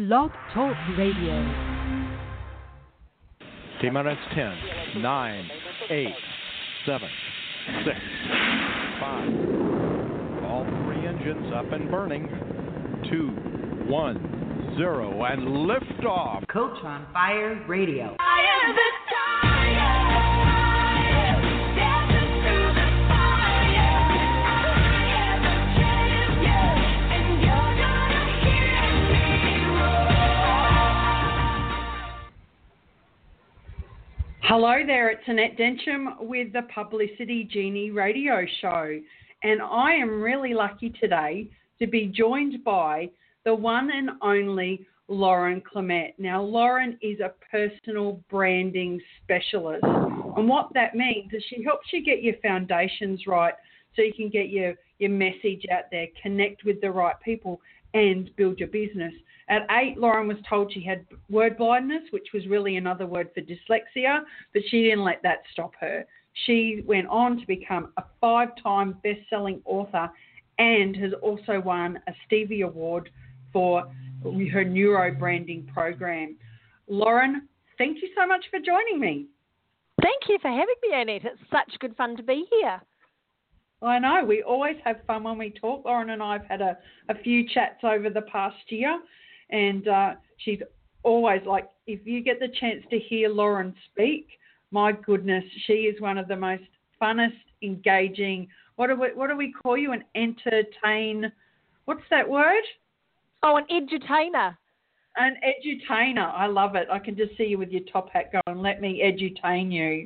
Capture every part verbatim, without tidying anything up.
Blog Talk Radio. T-minus ten, nine, eight, seven, six, five. All three engines up and burning. Two, one, zero, and liftoff. Coach on Fire Radio. I am the tiger. Dancing through the fire. I am the champion, and you're gonna hear me roar. Hello there, it's Annette Densham with the Publicity Genie radio show, and I am really lucky today to be joined by the one and only Lauren Clement. Now, Lauren is a personal branding specialist, and what that means is she helps you get your foundations right so you can get your, your message out there, connect with the right people, and build your business. At eight, Lauren was told she had word blindness, which was really another word for dyslexia, but she didn't let that stop her. She went on to become a five-time best-selling author and has also won a Stevie Award for her neuro branding program. Lauren, thank you so much for joining me. Thank you for having me, Annette. It's such good fun to be here. I know, we always have fun when we talk. Lauren and I have had a, a few chats over the past year, and uh, she's always like, if you get the chance to hear Lauren speak, my goodness, she is one of the most funnest, engaging, what do we, what do we call you, an entertain, what's that word? Oh, an edutainer. An edutainer. I love it. I can just see you with your top hat going, let me edutain you.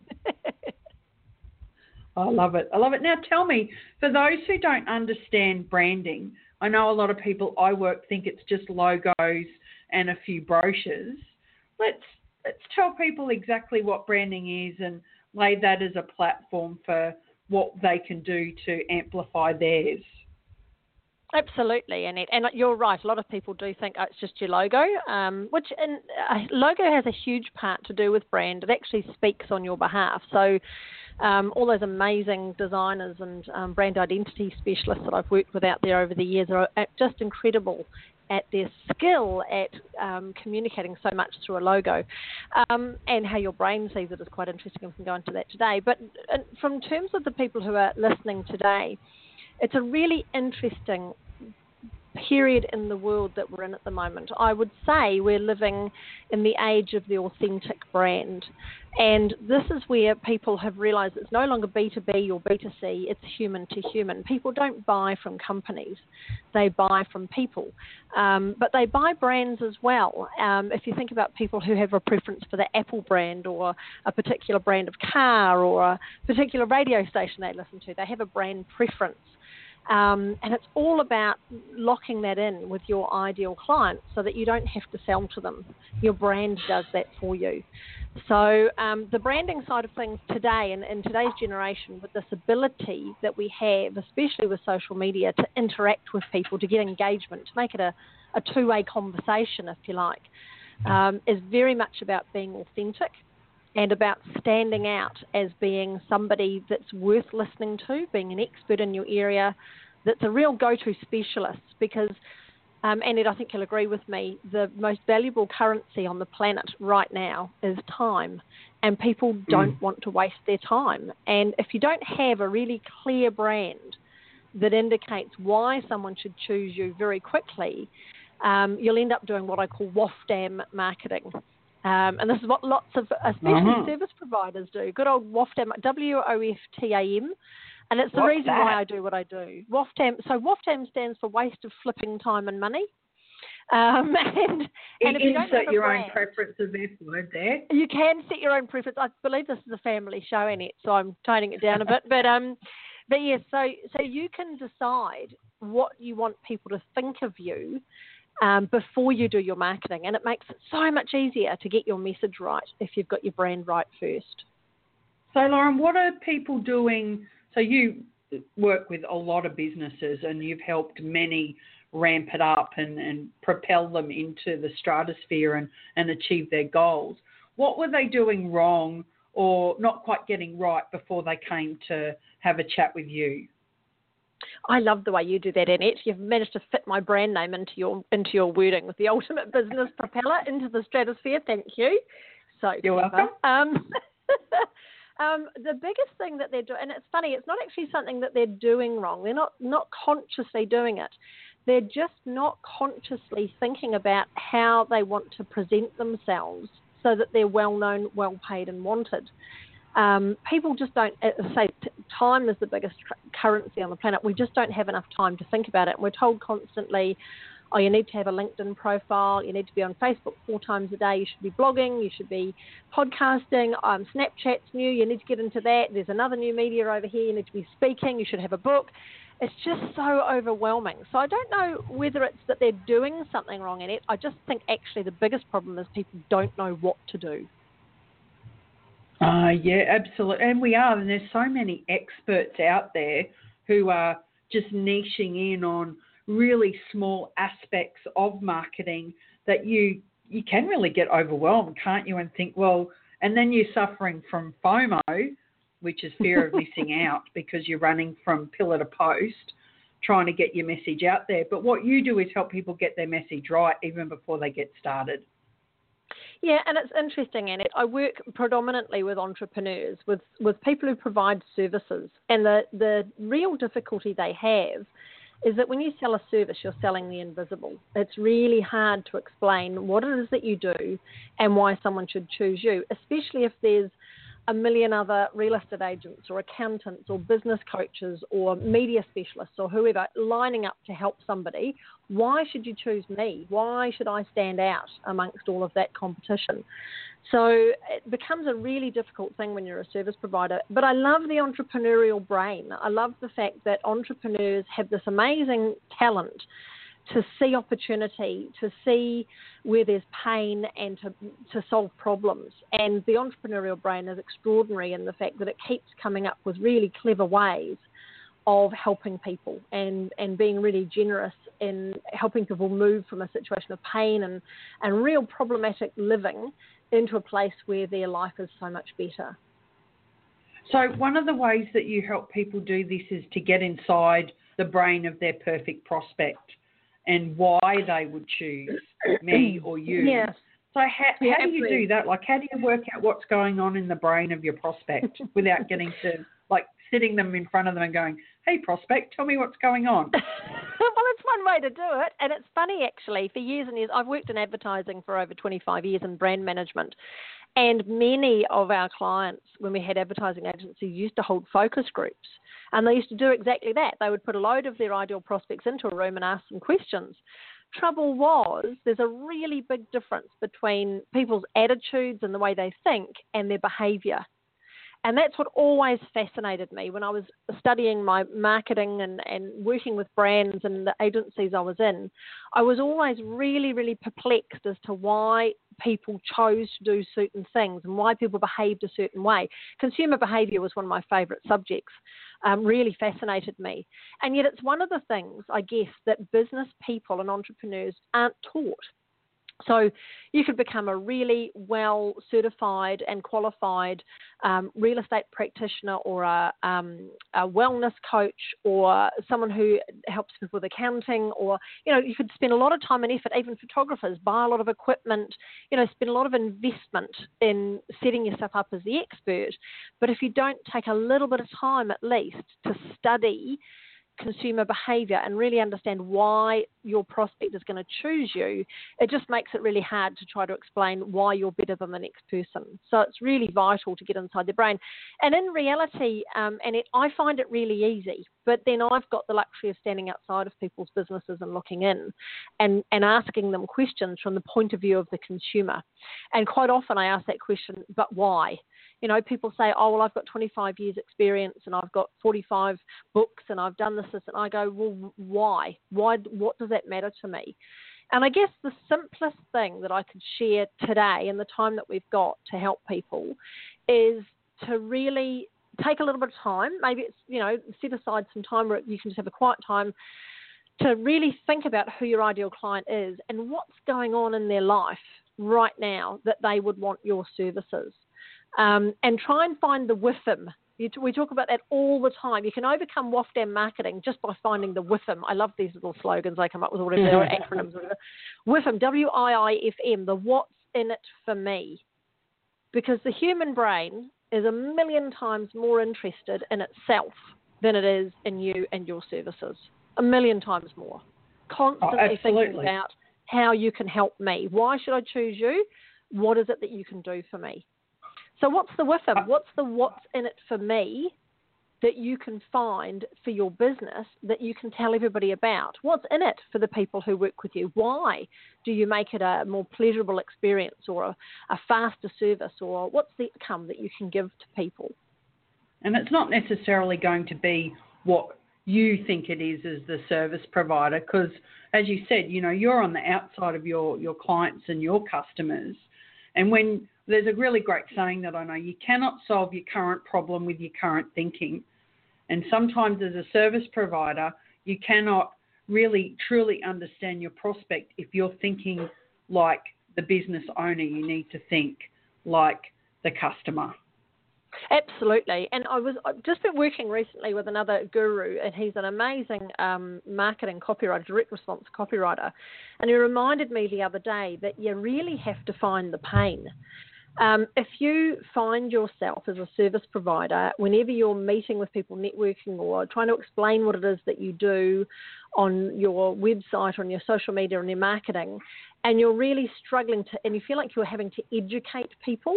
I love it. I love it. Now tell me, for those who don't understand branding, I know a lot of people I work think it's just logos and a few brochures. Let's let's tell people exactly what branding is and lay that as a platform for what they can do to amplify theirs. Absolutely, Annette. And you're right. A lot of people do think oh, it's just your logo, um, which and uh, logo has a huge part to do with brand. It actually speaks on your behalf. So um, all those amazing designers and um, brand identity specialists that I've worked with out there over the years are just incredible at their skill at um, communicating so much through a logo. Um, and how your brain sees it is quite interesting. We can go into that today. But uh, from terms of the people who are listening today, it's a really interesting period in the world that we're in at the moment. I would say we're living in the age of the authentic brand. And this is where people have realized it's no longer B two B or B two C, it's human to human. People don't buy from companies, they buy from people. Um, but they buy brands as well. Um, if you think about people who have a preference for the Apple brand or a particular brand of car or a particular radio station they listen to, they have a brand preference. Um, and it's all about locking that in with your ideal client so that you don't have to sell to them. Your brand does that for you. So um, the branding side of things today, and in today's generation, with this ability that we have, especially with social media, to interact with people, to get engagement, to make it a, a two-way conversation, if you like, um, is very much about being authentic and about standing out as being somebody that's worth listening to, being an expert in your area, that's a real go-to specialist. Because, um, Annette, I think you'll agree with me, the most valuable currency on the planet right now is time, and people don't mm. want to waste their time. And if you don't have a really clear brand that indicates why someone should choose you very quickly, um, you'll end up doing what I call WOFTAM marketing. Um, and this is what lots of, especially uh-huh. service providers do. Good old WOFTAM, W O F T A M. And it's the What's reason that? why I do what I do. WOFTAM. So WOFTAM stands for waste of flipping time and money. Um, and, and if you don't set have a your brand, own preference of F word there. You can set your own preference. I believe this is a family show, Annette, so I'm toning it down a bit. But um, but yes, yeah, so so you can decide what you want people to think of you Um, before you do your marketing, and it makes it so much easier to get your message right if you've got your brand right first. So, Lauren, what are people doing? So you work with a lot of businesses and you've helped many ramp it up and, and propel them into the stratosphere and, and achieve their goals. What were they doing wrong or not quite getting right before they came to have a chat with you? I love the way you do that, Annette. You've managed to fit my brand name into your into your wording with the ultimate business propeller into the stratosphere. Thank you. So You're clever. welcome. Um, um, the biggest thing that they're doing, and it's funny, it's not actually something that they're doing wrong. They're not not consciously doing it. They're just not consciously thinking about how they want to present themselves so that they're well known, well paid, and wanted. Um, people just don't, as I say, t- time is the biggest tr- currency on the planet. We just don't have enough time to think about it. And we're told constantly, oh, you need to have a LinkedIn profile, you need to be on Facebook four times a day, you should be blogging, you should be podcasting, um, Snapchat's new, you need to get into that, there's another new media over here, you need to be speaking, you should have a book. It's just so overwhelming. So I don't know whether it's that they're doing something wrong in it. I just think actually the biggest problem is people don't know what to do. Uh, yeah, absolutely. And we are. And there's so many experts out there who are just niching in on really small aspects of marketing that you you can really get overwhelmed, can't you? And think, well, and then you're suffering from FOMO, which is fear of missing out because you're running from pillar to post, trying to get your message out there. But what you do is help people get their message right even before they get started. Yeah, and it's interesting, Annette. I work predominantly with entrepreneurs, with, with people who provide services. And the, the real difficulty they have is that when you sell a service, you're selling the invisible. It's really hard to explain what it is that you do and why someone should choose you, especially if there's a million other real estate agents or accountants or business coaches or media specialists or whoever lining up to help somebody. Why should you choose me? Why should I stand out amongst all of that competition? So it becomes a really difficult thing when you're a service provider. But I love the entrepreneurial brain. I love the fact that entrepreneurs have this amazing talent to see opportunity, to see where there's pain and to to solve problems. And the entrepreneurial brain is extraordinary in the fact that it keeps coming up with really clever ways of helping people and, and being really generous in helping people move from a situation of pain and, and real problematic living into a place where their life is so much better. So one of the ways that you help people do this is to get inside the brain of their perfect prospect and why they would choose me or you. Yes. So how, Yeah, how do you absolutely. do that? Like, how do you work out what's going on in the brain of your prospect without getting to, like, sitting them in front of them and going, hey, prospect, tell me what's going on? Well, it's one way to do it. And it's funny, actually, for years and years, I've worked in advertising for over twenty-five years in brand management. And many of our clients, when we had advertising agencies, used to hold focus groups. And they used to do exactly that. They would put a load of their ideal prospects into a room and ask them questions. Trouble was, there's a really big difference between people's attitudes and the way they think and their behaviour. And that's what always fascinated me when I was studying my marketing and, and working with brands and the agencies I was in. I was always really, really perplexed as to why people chose to do certain things and why people behaved a certain way. Consumer behaviour was one of my favourite subjects, um, really fascinated me. And yet it's one of the things, I guess, that business people and entrepreneurs aren't taught. So you could become a really well certified and qualified um, real estate practitioner or a, um, a wellness coach or someone who helps people with accounting, or, you know, you could spend a lot of time and effort, even photographers, buy a lot of equipment, you know, spend a lot of investment in setting yourself up as the expert. But if you don't take a little bit of time at least to study consumer behaviour and really understand why your prospect is going to choose you, it just makes it really hard to try to explain why you're better than the next person. So it's really vital to get inside their brain. And in reality, um, and it, I find it really easy, but then I've got the luxury of standing outside of people's businesses and looking in and, and asking them questions from the point of view of the consumer. And quite often I ask that question, but why? You know, people say, oh, well, I've got twenty-five years experience and I've got forty-five books and I've done this, this, and I go, well, why? Why? What does that matter to me? And I guess the simplest thing that I could share today in the time that we've got to help people is to really take a little bit of time. Maybe it's, you know, set aside some time where you can just have a quiet time to really think about who your ideal client is and what's going on in their life right now that they would want your services. Um, and try and find the W I F M, You t- we talk about that all the time. You can overcome W A F D A M marketing just by finding the W I F M. I love these little slogans they come up with, whatever their acronyms are. W I F M, W I I F M, the what's in it for me. Because the human brain is a million times more interested in itself than it is in you and your services. A million times more. Constantly Oh, absolutely. thinking about how you can help me. Why should I choose you? What is it that you can do for me? So what's the W I F M? What's the what's in it for me that you can find for your business that you can tell everybody about? What's in it for the people who work with you? Why do you make it a more pleasurable experience or a, a faster service, or what's the outcome that you can give to people? And it's not necessarily going to be what you think it is as the service provider, because as you said, you know, you're on the outside of your, your clients and your customers. And when there's a really great saying that I know, you cannot solve your current problem with your current thinking. And sometimes as a service provider, you cannot really truly understand your prospect if you're thinking like the business owner. You need to think like the customer. Absolutely. And I was I've just been working recently with another guru, and he's an amazing um, marketing copywriter, direct response copywriter. And he reminded me the other day that you really have to find the pain. Um, if you find yourself as a service provider, whenever you're meeting with people, networking, or trying to explain what it is that you do on your website, on your social media, on your marketing, and you're really struggling to, and you feel like you're having to educate people,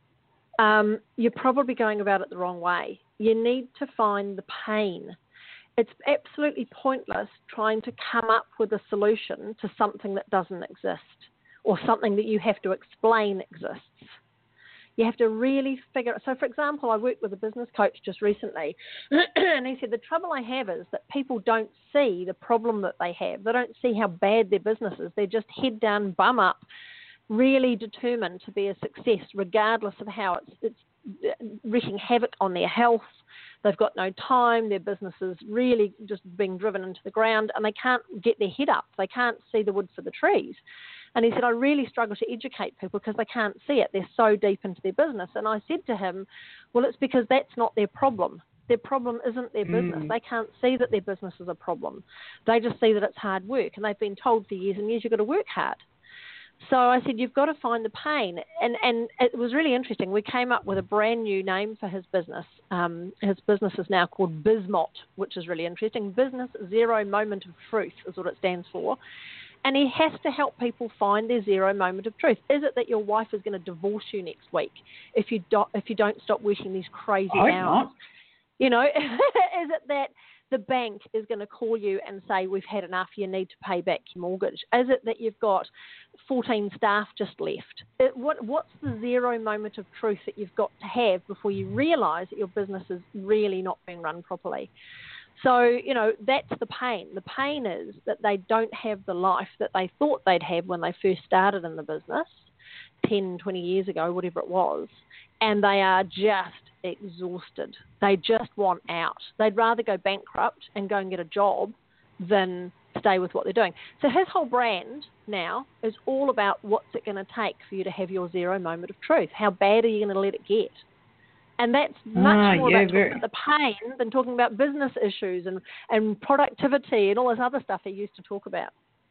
um, you're probably going about it the wrong way. You need to find the pain. It's absolutely pointless trying to come up with a solution to something that doesn't exist, or something that you have to explain exists. You have to really figure it. So, for example, I worked with a business coach just recently, and he said, the trouble I have is that people don't see the problem that they have. They don't see how bad their business is. They're just head down, bum up, really determined to be a success, regardless of how it's, it's wreaking havoc on their health. They've got no time. Their business is really just being driven into the ground, and they can't get their head up. They can't see the wood for the trees. And he said, I really struggle to educate people because they can't see it. They're so deep into their business. And I said to him, well, it's because that's not their problem. Their problem isn't their business. Mm. They can't see that their business is a problem. They just see that it's hard work. And they've been told for years and years, you've got to work hard. So I said, you've got to find the pain. And, and it was really interesting. We came up with a brand new name for his business. Um, his business is now called BizMot, which is really interesting. Business Zero Moment of Truth is what it stands for. And he has to help people find their zero moment of truth. Is it that your wife is going to divorce you next week if you don't, if you don't stop working these crazy I hours? not. You know, is it that the bank is going to call you and say, we've had enough, you need to pay back your mortgage? Is it that you've got fourteen staff just left? It, what, what's the zero moment of truth that you've got to have before you realise that your business is really not being run properly? So, you know, that's the pain. The pain is that they don't have the life that they thought they'd have when they first started in the business, ten, twenty years ago, whatever it was, and they are just exhausted. They just want out. They'd rather go bankrupt and go and get a job than stay with what they're doing. So his whole brand now is all about what's it going to take for you to have your zero moment of truth. How bad are you going to let it get? And that's much Ah, more yeah, about very. talking about the pain than talking about business issues and, and productivity and all this other stuff he used to talk about.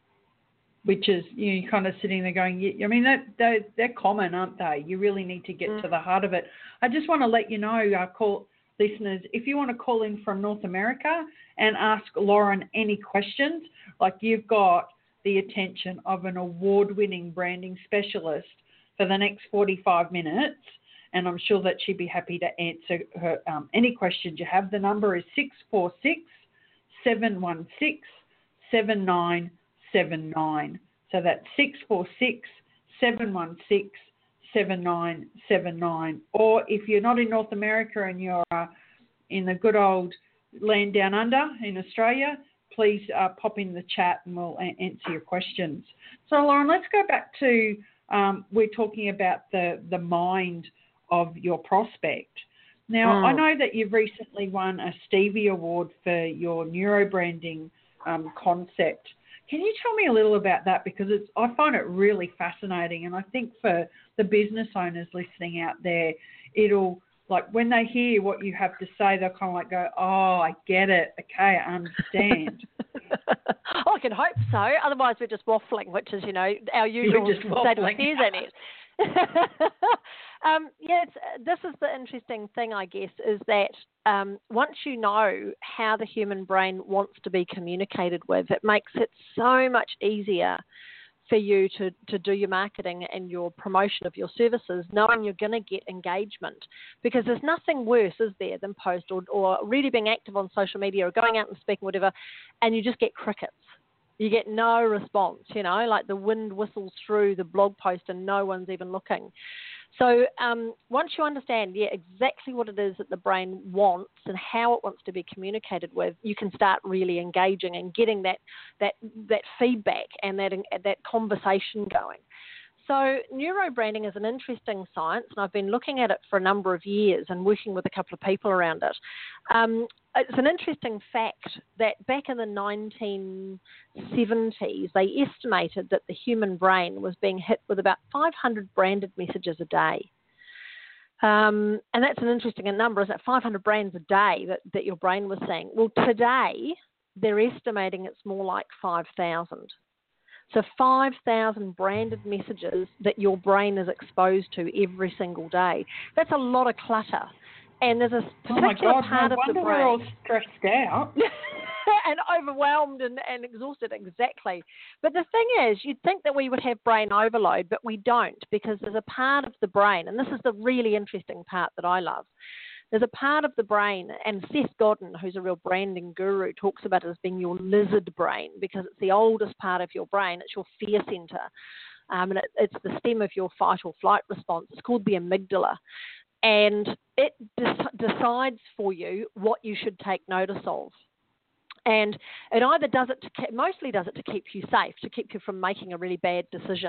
Which is, you know, you're kind of sitting there going, yeah, I mean, that, they're, they're common, aren't they? You really need to get Mm. to the heart of it. I just want to let you know, our call listeners, if you want to call in from North America and ask Lauren any questions, like you've got the attention of an award-winning branding specialist for the next forty-five minutes, and I'm sure that she'd be happy to answer her um, any questions you have. The number is six four six, seven one six, seven nine seven nine. So that's six four six, seven one six, seven nine seven nine. Or if you're not in North America and you're uh, in the good old land down under in Australia, please uh, pop in the chat and we'll a- answer your questions. So, Lauren, let's go back to, um, we're talking about the, the mind of your prospect. Now, Mm. I know that you've recently won a Stevie Award for your neurobranding um, concept. Can you tell me a little about that? Because it's, I find it really fascinating, and I think for the business owners listening out there, it'll like when they hear what you have to say, they'll kind of like go, oh, I get it. Okay, I understand. Oh, I can hope so. Otherwise, we're just waffling, which is, you know, our usual just state of waffling. affairs, Annette. um, yeah, it's, this is the interesting thing, I guess, is that um, once you know how the human brain wants to be communicated with, it makes it so much easier for you to, to do your marketing and your promotion of your services, knowing you're going to get engagement. Because there's nothing worse, is there, than post or, or really being active on social media or going out and speaking, whatever, and you just get crickets. You get no response, you know, like the wind whistles through the blog post and no one's even looking. So um, once you understand, yeah, exactly what it is that the brain wants and how it wants to be communicated with, you can start really engaging and getting that that that feedback and that that conversation going. So neurobranding is an interesting science, and I've been looking at it for a number of years and working with a couple of people around it. Um, it's an interesting fact that back in the nineteen seventies, they estimated that the human brain was being hit with about five hundred branded messages a day. Um, and that's an interesting number, isn't it? five hundred brands a day that, that your brain was seeing. Well, today, they're estimating it's more like five thousand. So five thousand branded messages that your brain is exposed to every single day. That's a lot of clutter. And there's a Oh my particular God, part no of the wonder brain. we're all stressed out. and overwhelmed and, and exhausted, exactly. But the thing is, you'd think that we would have brain overload, but we don't, because there's a part of the brain, and this is the really interesting part that I love. There's a part of the brain, and Seth Godin, who's a real branding guru, talks about it as being your lizard brain, because it's the oldest part of your brain. It's your fear center, um, and it, it's the stem of your fight or flight response. It's called the amygdala, and it de- decides for you what you should take notice of. And it either does it, to, mostly does it to keep you safe, to keep you from making a really bad decision.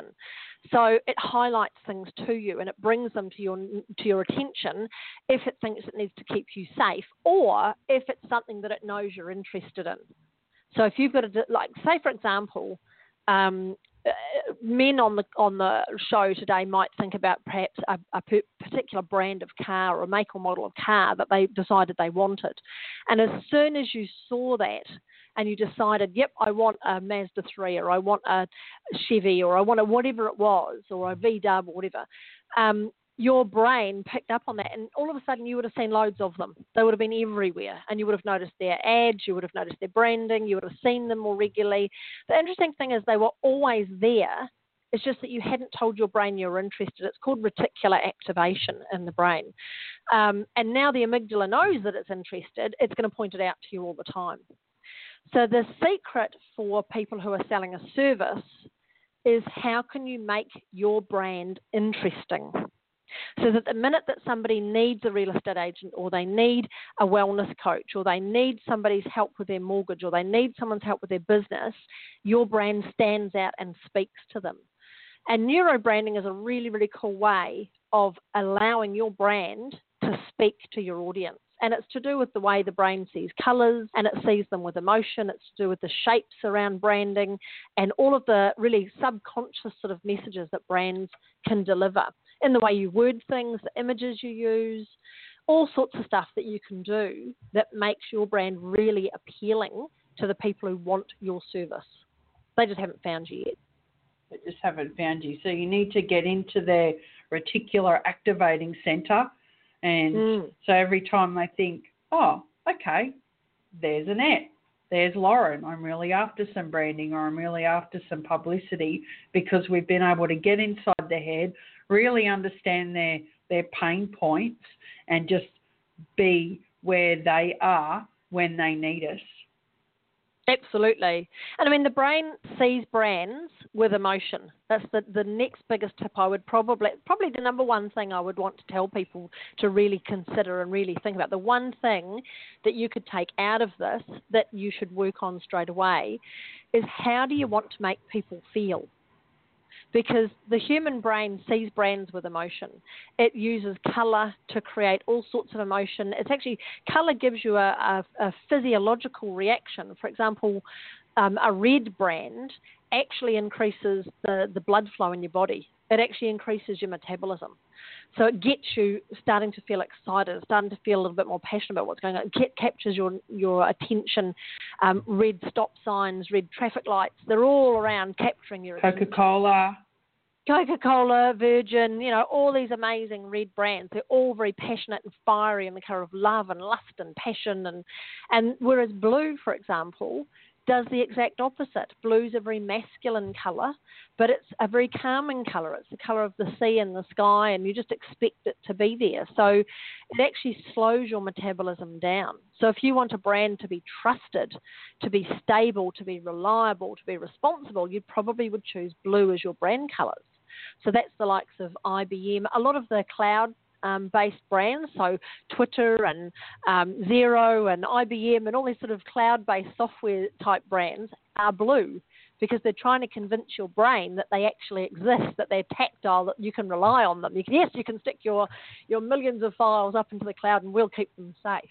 So it highlights things to you and it brings them to your to your attention if it thinks it needs to keep you safe, or if it's something that it knows you're interested in. So if you've got a, like, say for example, um, uh, men on the on the show today might think about perhaps a, a particular brand of car or a make or model of car that they decided they wanted. And as soon as you saw that and you decided, yep, I want a Mazda three, or I want a Chevy, or I want a whatever it was, or a V-Dub or whatever, um, your brain picked up on that, and all of a sudden you would have seen loads of them. They would have been everywhere, and you would have noticed their ads, you would have noticed their branding, you would have seen them more regularly. The interesting thing is they were always there. It's just that you hadn't told your brain you were interested. It's called reticular activation in the brain. Um, and now the amygdala knows that it's interested. It's going to point it out to you all the time. So the secret for people who are selling a service is, how can you make your brand interesting? So that the minute that somebody needs a real estate agent, or they need a wellness coach, or they need somebody's help with their mortgage, or they need someone's help with their business, your brand stands out and speaks to them. And neurobranding is a really, really cool way of allowing your brand to speak to your audience. And it's to do with the way the brain sees colours, and it sees them with emotion. It's to do with the shapes around branding and all of the really subconscious sort of messages that brands can deliver in the way you word things, the images you use, all sorts of stuff that you can do that makes your brand really appealing to the people who want your service. They just haven't found you yet. They just haven't found you. So you need to get into their reticular activating centre. And Mm. so every time they think, oh, okay, there's Annette, there's Lauren, I'm really after some branding, or I'm really after some publicity, because we've been able to get inside their head, really understand their, their pain points, and just be where they are when they need us. Absolutely. And I mean, the brain sees brands with emotion. That's the, the next biggest tip I would probably, probably the number one thing I would want to tell people to really consider and really think about. The one thing that you could take out of this that you should work on straight away is, how do you want to make people feel? Because the human brain sees brands with emotion. It uses colour to create all sorts of emotion. It's actually, colour gives you a, a, a physiological reaction. For example, um, a red brand actually increases the, the blood flow in your body. It actually increases your metabolism. So it gets you starting to feel excited, starting to feel a little bit more passionate about what's going on. It captures your your attention. Um, red stop signs, red traffic lights, they're all around capturing your attention. Coca-Cola. Coca-Cola, Virgin, you know, all these amazing red brands. They're all very passionate and fiery in the colour of love and lust and passion. And, and whereas blue, for example, does the exact opposite. Blue's a very masculine colour, but it's a very calming colour. It's the colour of the sea and the sky, and you just expect it to be there. So it actually slows your metabolism down. So if you want a brand to be trusted, to be stable, to be reliable, to be responsible, you probably would choose blue as your brand colours. So that's the likes of I B M. A lot of the cloud Um, based brands, so Twitter and um, Xero and I B M and all these sort of cloud-based software type brands are blue because they're trying to convince your brain that they actually exist, that they're tactile, that you can rely on them. You can, yes, you can stick your, your millions of files up into the cloud and we'll keep them safe.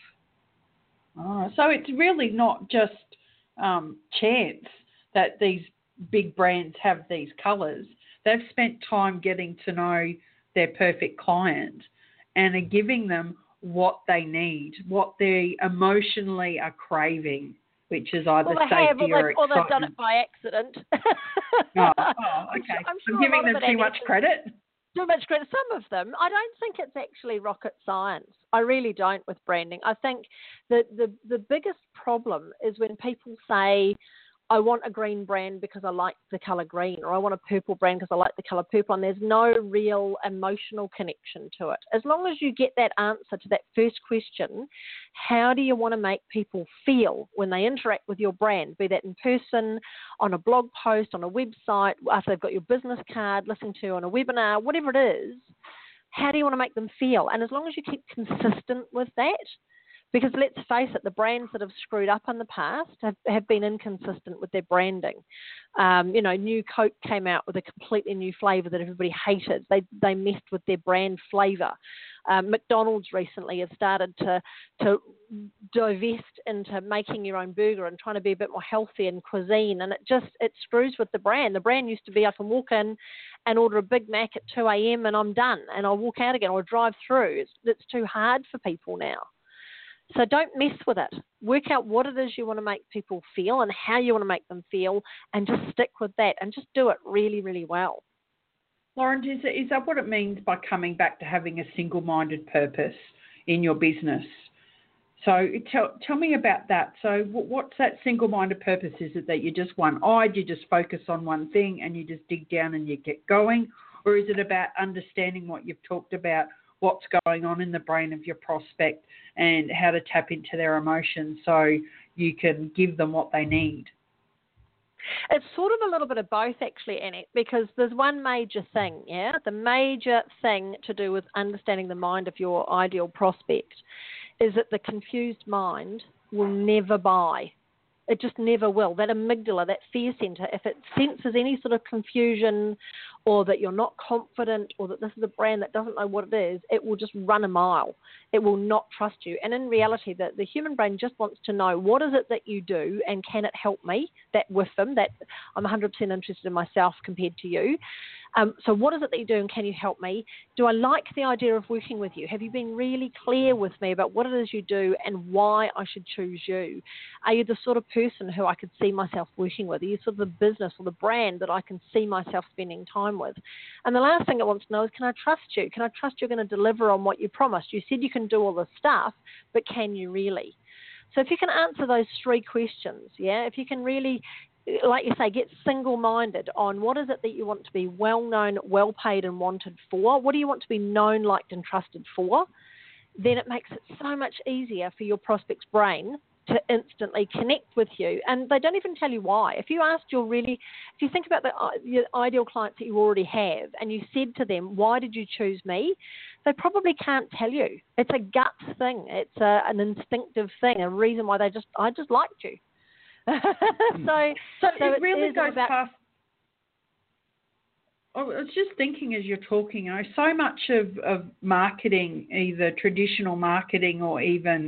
Oh, so it's really not just um, chance that these big brands have these colours. They've spent time getting to know their perfect client and are giving them what they need, what they emotionally are craving, which is either well, they safety have, or, or, excitement. or they've done it by accident. oh, oh, okay. I'm, I'm, sure, I'm sure giving them too much credit. Too much credit. Some of them, I don't think it's actually rocket science. I really don't with branding. I think that the, the biggest problem is when people say, I want a green brand because I like the colour green, or I want a purple brand because I like the colour purple, and there's no real emotional connection to it. As long as you get that answer to that first question, how do you want to make people feel when they interact with your brand, be that in person, on a blog post, on a website, after they've got your business card, listening to you on a webinar, whatever it is, how do you want to make them feel? And as long as you keep consistent with that, because let's face it, the brands that have screwed up in the past have, have been inconsistent with their branding. Um, you know, New Coke came out with a completely new flavour that everybody hated. They they messed with their brand flavour. Um, McDonald's recently has started to to divest into making your own burger and trying to be a bit more healthy in cuisine, and it just it screws with the brand. The brand used to be I can walk in and order a Big Mac at two a.m. and I'm done, and I'll walk out again or drive through. It's it's too hard for people now. So don't mess with it. Work out what it is you want to make people feel and how you want to make them feel, and just stick with that and just do it really, really well. Lauren, is, is that what it means by coming back to having a single-minded purpose in your business? So tell, tell me about that. So what's that single-minded purpose? Is it that you're just one-eyed, you just focus on one thing and you just dig down and you get going? Or is it about understanding what you've talked about, what's going on in the brain of your prospect and how to tap into their emotions so you can give them what they need? It's sort of a little bit of both, actually, Annie, because there's one major thing, yeah? The major thing to do with understanding the mind of your ideal prospect is that the confused mind will never buy. It just never will. That amygdala, that fear center, if it senses any sort of confusion or that you're not confident or that this is a brand that doesn't know what it is, it will just run a mile. It will not trust you. And in reality, the, the human brain just wants to know, what is it that you do and can it help me? That with them, that I'm one hundred percent interested in myself compared to you. Um, so what is it that you do and can you help me? Do I like the idea of working with you? Have you been really clear with me about what it is you do and why I should choose you? Are you the sort of person who I could see myself working with? Are you sort of the business or the brand that I can see myself spending time with? And the last thing I want to know is, can I trust you? Can I trust you're going to deliver on what you promised? You said you can do all this stuff, but can you really? So if you can answer those three questions, yeah, if you can really, like you say, get single-minded on what is it that you want to be well-known, well-paid and wanted for, what do you want to be known, liked and trusted for, then it makes it so much easier for your prospect's brain to instantly connect with you. And they don't even tell you why. If you asked your really, if you think about the your ideal clients that you already have and you said to them, why did you choose me? They probably can't tell you. It's a gut thing. It's a, an instinctive thing, a reason why they just, I just liked you. so, so, so it really it goes about, past. I was just thinking as you're talking, you know, so much of, of marketing, either traditional marketing or even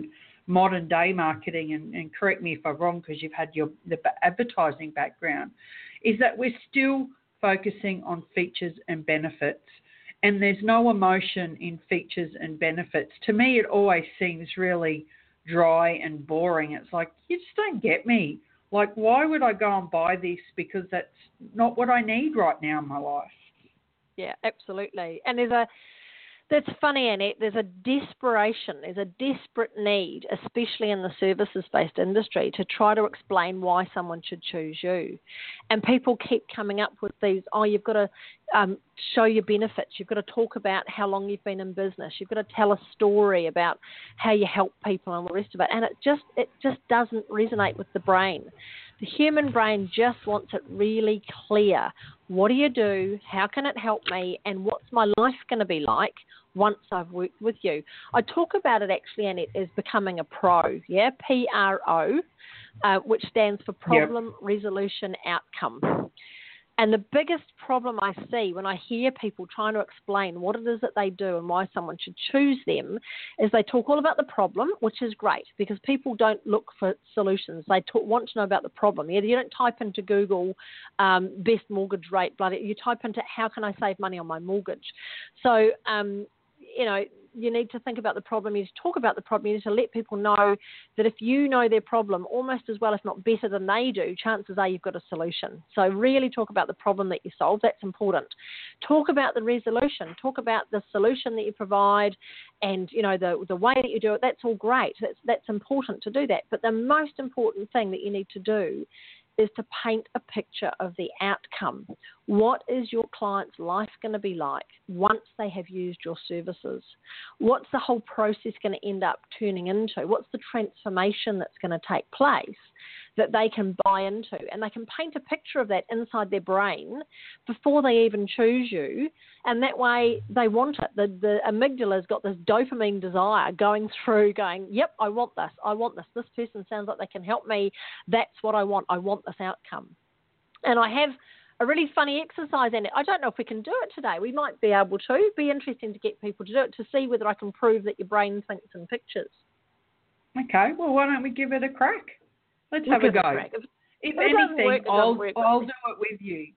modern day marketing, and, and correct me if I'm wrong because you've had your the advertising background, is that we're still focusing on features and benefits, and there's no emotion in features and benefits. To me, it always seems really dry and boring. It's like, you just don't get me. Like, why would I go and buy this? Because that's not what I need right now in my life. Yeah, absolutely. And there's a, that's funny, Annette, there's a desperation, there's a desperate need, especially in the services-based industry, to try to explain why someone should choose you. And people keep coming up with these, oh, you've got to um, show your benefits, you've got to talk about how long you've been in business, you've got to tell a story about how you help people and all the rest of it. And it just it just doesn't resonate with the brain. The human brain just wants it really clear. What do you do? How can it help me? And what's my life going to be like once I've worked with you? I talk about it actually, Annette, as becoming a pro, yeah, P R O, uh, which stands for Problem yep. Resolution Outcome. And the biggest problem I see when I hear people trying to explain what it is that they do and why someone should choose them is they talk all about the problem, which is great because people don't look for solutions. They talk, want to know about the problem. You don't type into Google um, best mortgage rate, bloody. You type into how can I save money on my mortgage. So, um, you know, you need to think about the problem. You need to talk about the problem. You need to let people know that if you know their problem almost as well, if not better than they do, chances are you've got a solution. So really talk about the problem that you solve. That's important. Talk about the resolution. Talk about the solution that you provide and, you know, the the way that you do it. That's all great. That's, that's important to do that. But the most important thing that you need to do is to paint a picture of the outcome. What is your client's life going to be like once they have used your services? What's the whole process going to end up turning into? What's the transformation that's going to take place that they can buy into? And they can paint a picture of that inside their brain before they even choose you. And that way they want it. The, the amygdala's got this dopamine desire going through going, yep, I want this. I want this. This person sounds like they can help me. That's what I want. I want this outcome. And I have a really funny exercise in it. I don't know if we can do it today. We might be able to. It'd be interesting to get people to do it to see whether I can prove that your brain thinks in pictures. Okay, well, why don't we give it a crack? Let's We'll have a go. A if, if if anything, work, I'll, work, I'll do it with you.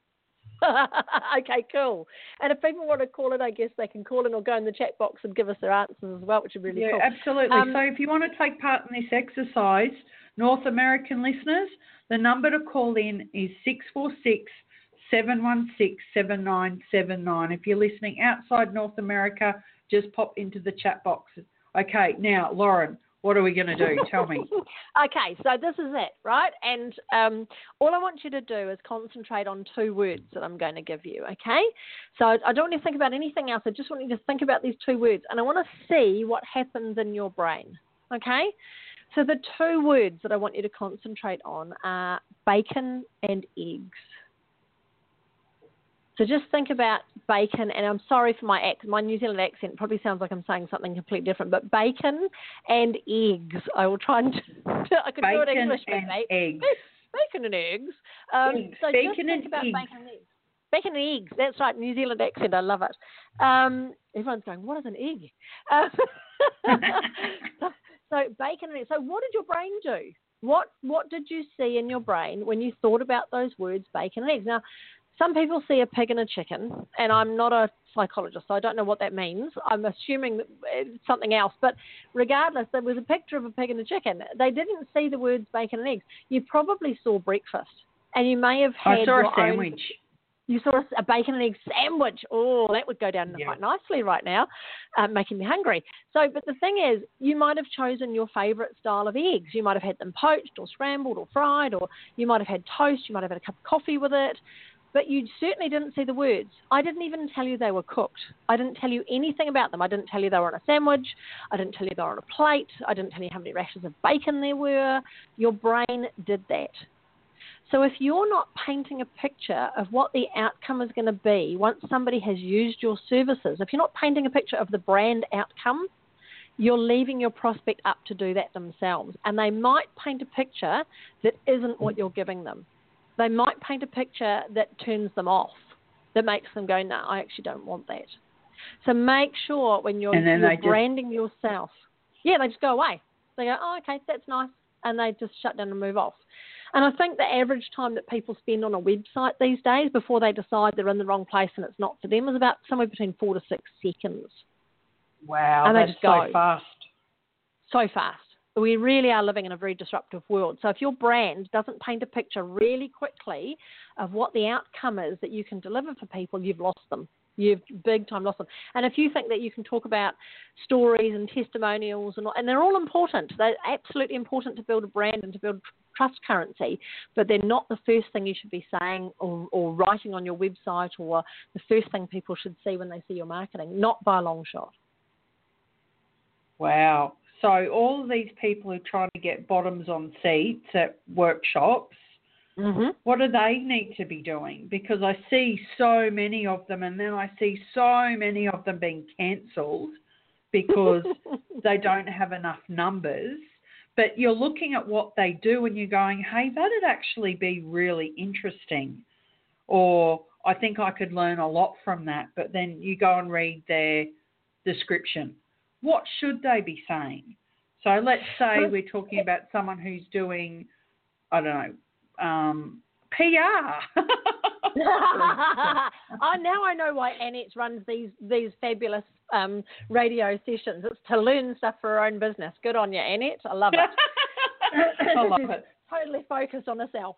Okay, cool. And if people want to call in, I guess they can call in or go in the chat box and give us their answers as well, which would be really yeah, cool. Yeah, absolutely. Um, so if you want to take part in this exercise, North American listeners, the number to call in is six four six, seven one six, seven nine seven nine. If you're listening outside North America, just pop into the chat box. Okay, now, Lauren, what are we going to do? Tell me. Okay, so this is it, right? And um, all I want you to do is concentrate on two words that I'm going to give you, okay? So I don't want you to think about anything else. I just want you to think about these two words, and I want to see what happens in your brain, okay? So the two words that I want you to concentrate on are bacon and eggs. So just think about bacon, and I'm sorry for my accent. My New Zealand accent probably sounds like I'm saying something completely different, but bacon and eggs. I will try and I could do it in English, and mate. eggs. Bacon and eggs. Um, eggs. So bacon just think and about eggs. bacon and eggs. Bacon and eggs. That's right, New Zealand accent. I love it. Um, everyone's going, what is an egg? Um, so, so bacon and eggs. So what did your brain do? What What did you see in your brain when you thought about those words, bacon and eggs? Now, some people see a pig and a chicken, and I'm not a psychologist, so I don't know what that means. I'm assuming that it's something else. But regardless, there was a picture of a pig and a chicken. They didn't see the words bacon and eggs. You probably saw breakfast, and you may have had I saw your a sandwich. Own, you saw a, a bacon and egg sandwich. Oh, that would go down yeah. quite nicely right now, uh, making me hungry. So, but the thing is, you might have chosen your favourite style of eggs. You might have had them poached or scrambled or fried, or you might have had toast. You might have had a cup of coffee with it. But you certainly didn't see the words. I didn't even tell you they were cooked. I didn't tell you anything about them. I didn't tell you they were on a sandwich. I didn't tell you they were on a plate. I didn't tell you how many rashers of bacon there were. Your brain did that. So if you're not painting a picture of what the outcome is going to be once somebody has used your services, if you're not painting a picture of the brand outcome, you're leaving your prospect up to do that themselves. And they might paint a picture that isn't what you're giving them. They might paint a picture that turns them off, that makes them go, no, I actually don't want that. So make sure when you're, you're branding just... yourself, yeah, they just go away. They go, oh, okay, that's nice. And they just shut down and move off. And I think the average time that people spend on a website these days before they decide they're in the wrong place and it's not for them is about somewhere between four to six seconds. Wow, And they that's just go. so fast. So fast. We really are living in a very disruptive world. So if your brand doesn't paint a picture really quickly of what the outcome is that you can deliver for people, you've lost them. You've big time lost them. And if you think that you can talk about stories and testimonials, and, and they're all important, they're absolutely important to build a brand and to build trust currency, but they're not the first thing you should be saying or, or writing on your website or the first thing people should see when they see your marketing, not by a long shot. Wow. So all of these people who are trying to get bottoms on seats at workshops, Mm-hmm. what do they need to be doing? Because I see so many of them, and then I see so many of them being cancelled because they don't have enough numbers. But you're looking at what they do and you're going, hey, that'd actually be really interesting. Or I think I could learn a lot from that. But then you go and read their description. What should they be saying? So let's say we're talking about someone who's doing, I don't know, um, P R. oh, now I know why Annette runs these these fabulous um, radio sessions. It's to learn stuff for her own business. Good on you, Annette. I love it. I love it. Totally focused on herself.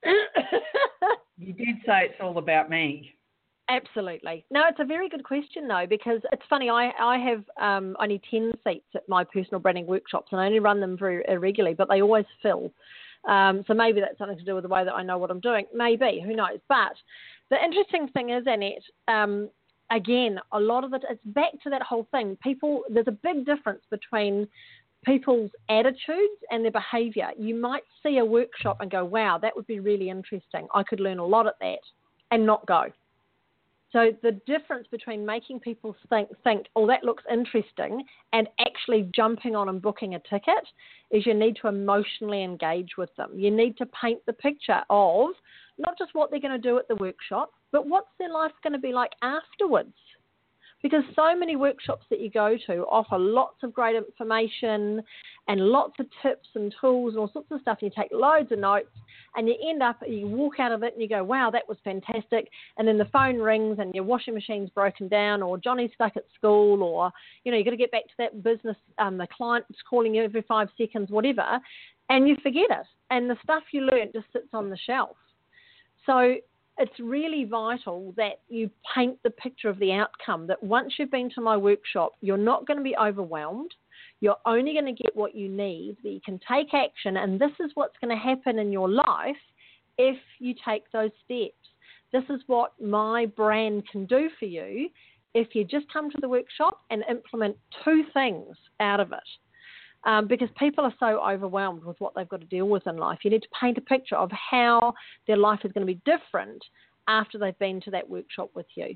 You did say it's all about me. Absolutely. No, it's a very good question, though, because it's funny. I, I have um, only ten seats at my personal branding workshops, and I only run them very irregularly, but they always fill. Um, so maybe that's something to do with the way that I know what I'm doing. Maybe, who knows? But the interesting thing is, Annette, um, again, a lot of it, it's back to that whole thing. People, there's a big difference between people's attitudes and their behaviour. You might see a workshop and go, wow, that would be really interesting. I could learn a lot at that, and not go. So the difference between making people think, think, oh, that looks interesting, and actually jumping on and booking a ticket is you need to emotionally engage with them. You need to paint the picture of not just what they're going to do at the workshop, but what's their life going to be like afterwards. Because so many workshops that you go to offer lots of great information and lots of tips and tools and all sorts of stuff. And you take loads of notes and you end up, you walk out of it and you go, wow, that was fantastic. And then the phone rings and your washing machine's broken down, or Johnny's stuck at school, or, you know, you've got to get back to that business, um, the client's calling you every five seconds, whatever, and you forget it. And the stuff you learned just sits on the shelf. So it's really vital that you paint the picture of the outcome, that once you've been to my workshop, you're not going to be overwhelmed. You're only going to get what you need, that you can take action, and this is what's going to happen in your life if you take those steps. This is what my brand can do for you if you just come to the workshop and implement two things out of it. Um, because people are so overwhelmed with what they've got to deal with in life. You need to paint a picture of how their life is going to be different after they've been to that workshop with you.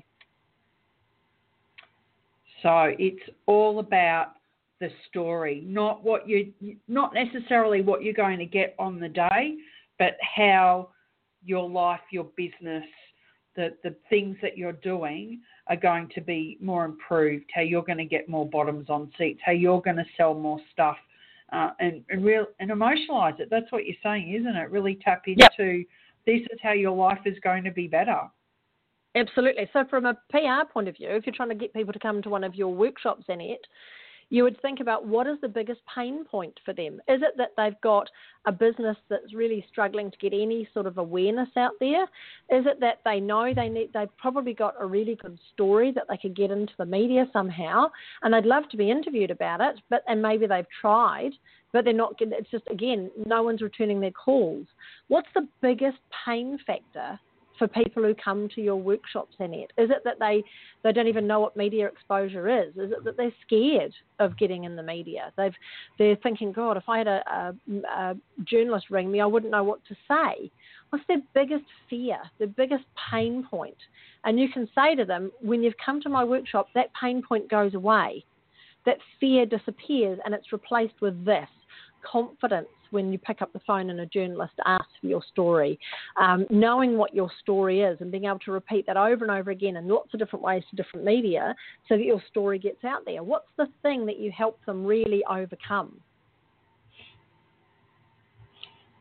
So it's all about the story, not what you, not necessarily what you're going to get on the day, but how your life, your business, the, the things that you're doing are going to be more improved, how you're going to get more bottoms on seats, how you're going to sell more stuff, uh, and, and real and emotionalise it. That's what you're saying, isn't it? Really tap into yep. This is how your life is going to be better. Absolutely. So from a P R point of view, if you're trying to get people to come to one of your workshops, Annette, you would think about what is the biggest pain point for them. Is it that they've got a business that's really struggling to get any sort of awareness out there? Is it that they know they need, they've probably got a really good story that they could get into the media somehow, and they'd love to be interviewed about it, but and maybe they've tried, but they're not getting, it's just, again, no one's returning their calls. What's the biggest pain factor for people who come to your workshops, Annette? Is it that they, they don't even know what media exposure is? Is it that they're scared of getting in the media? They've, they're thinking, God, if I had a, a, a journalist ring me, I wouldn't know what to say. What's their biggest fear, their biggest pain point? And you can say to them, when you've come to my workshop, that pain point goes away. That fear disappears and it's replaced with this, confidence when you pick up the phone and a journalist asks for your story, um, knowing what your story is and being able to repeat that over and over again in lots of different ways to different media so that your story gets out there. What's the thing that you help them really overcome?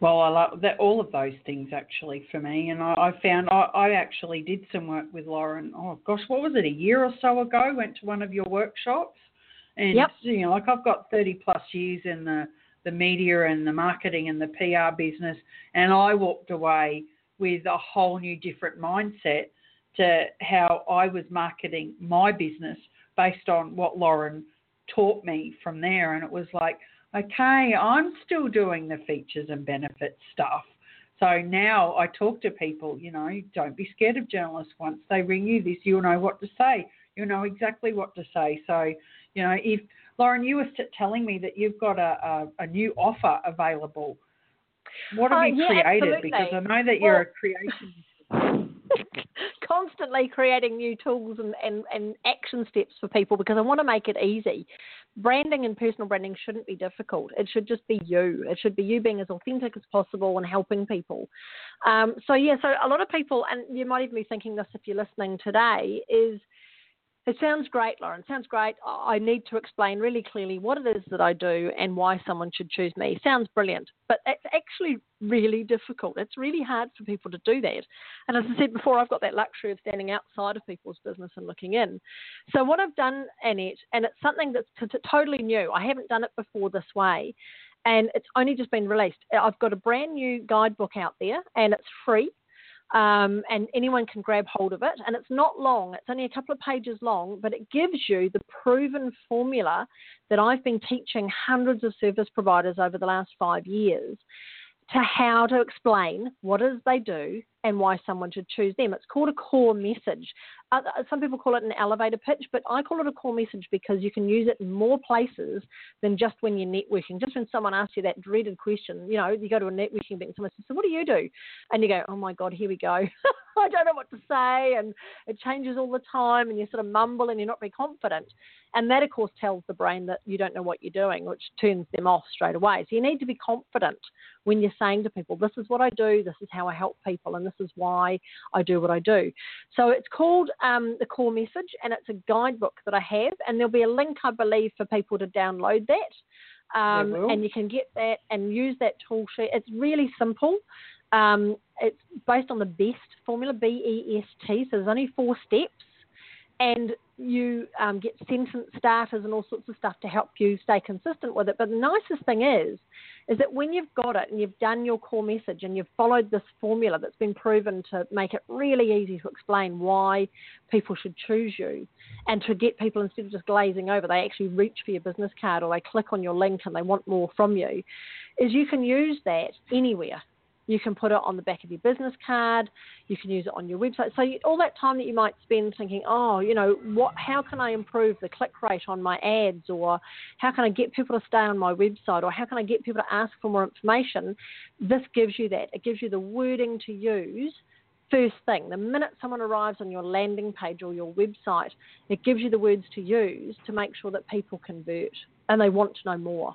Well, I love that, all of those things actually for me. And I, I found I, I actually did some work with Lauren. Oh gosh, what was it? A year or so ago, went to one of your workshops, and Yep. you know, like I've got thirty plus years in the the media and the marketing and the P R business, and I walked away with a whole new different mindset to how I was marketing my business based on what Lauren taught me from there. And it was like, okay, I'm still doing the features and benefits stuff. So now I talk to people, you know, don't be scared of journalists. Once they ring you this, you'll know what to say. You'll know exactly what to say. So, you know, if, Lauren, you were telling me that you've got a, a, a new offer available. What have Uh, you yeah, created? absolutely. Because I know that you're Well- a creation. Constantly creating new tools and, and, and action steps for people because I want to make it easy. Branding and personal branding shouldn't be difficult. It should just be you. It should be you being as authentic as possible and helping people. Um, so, yeah, so a lot of people, and you might even be thinking this if you're listening today, is it sounds great, Lauren. Sounds great. I need to explain really clearly what it is that I do and why someone should choose me. Sounds brilliant, but it's actually really difficult. It's really hard for people to do that. And as I said before, I've got that luxury of standing outside of people's business and looking in. So what I've done, Annette, and it's something that's t- t- totally new. I haven't done it before this way, and it's only just been released. I've got a brand new guidebook out there, and it's free. Um, and anyone can grab hold of it. And it's not long. It's only a couple of pages long, but it gives you the proven formula that I've been teaching hundreds of service providers over the last five years to how to explain what it is they do and why someone should choose them. It's called a core message. Uh, some people call it an elevator pitch, but I call it a core message because you can use it in more places than just when you're networking. Just when someone asks you that dreaded question, you know, you go to a networking event and someone says, so what do you do? And you go, oh my God, here we go. I don't know what to say, and it changes all the time, and you sort of mumble and you're not very confident. And that, of course, tells the brain that you don't know what you're doing, which turns them off straight away. So you need to be confident when you're saying to people, this is what I do, this is how I help people, and this is why I do what I do. So it's called um, the Core Message, and it's a guidebook that I have, and there'll be a link, I believe, for people to download that. Um, and you can get that and use that tool sheet. It's really simple. Um, it's based on the BEST formula, B E S T, so there's only four steps. And you um, get sentence starters and all sorts of stuff to help you stay consistent with it. But the nicest thing is, is that when you've got it and you've done your core message and you've followed this formula that's been proven to make it really easy to explain why people should choose you, and to get people, instead of just glazing over, they actually reach for your business card or they click on your link and they want more from you, is you can use that anywhere. You can put it on the back of your business card. You can use it on your website. So you, all that time that you might spend thinking, oh, you know, what? How can I improve the click rate on my ads, or how can I get people to stay on my website, or how can I get people to ask for more information? This gives you that. It gives you the wording to use first thing. The minute someone arrives on your landing page or your website, it gives you the words to use to make sure that people convert and they want to know more.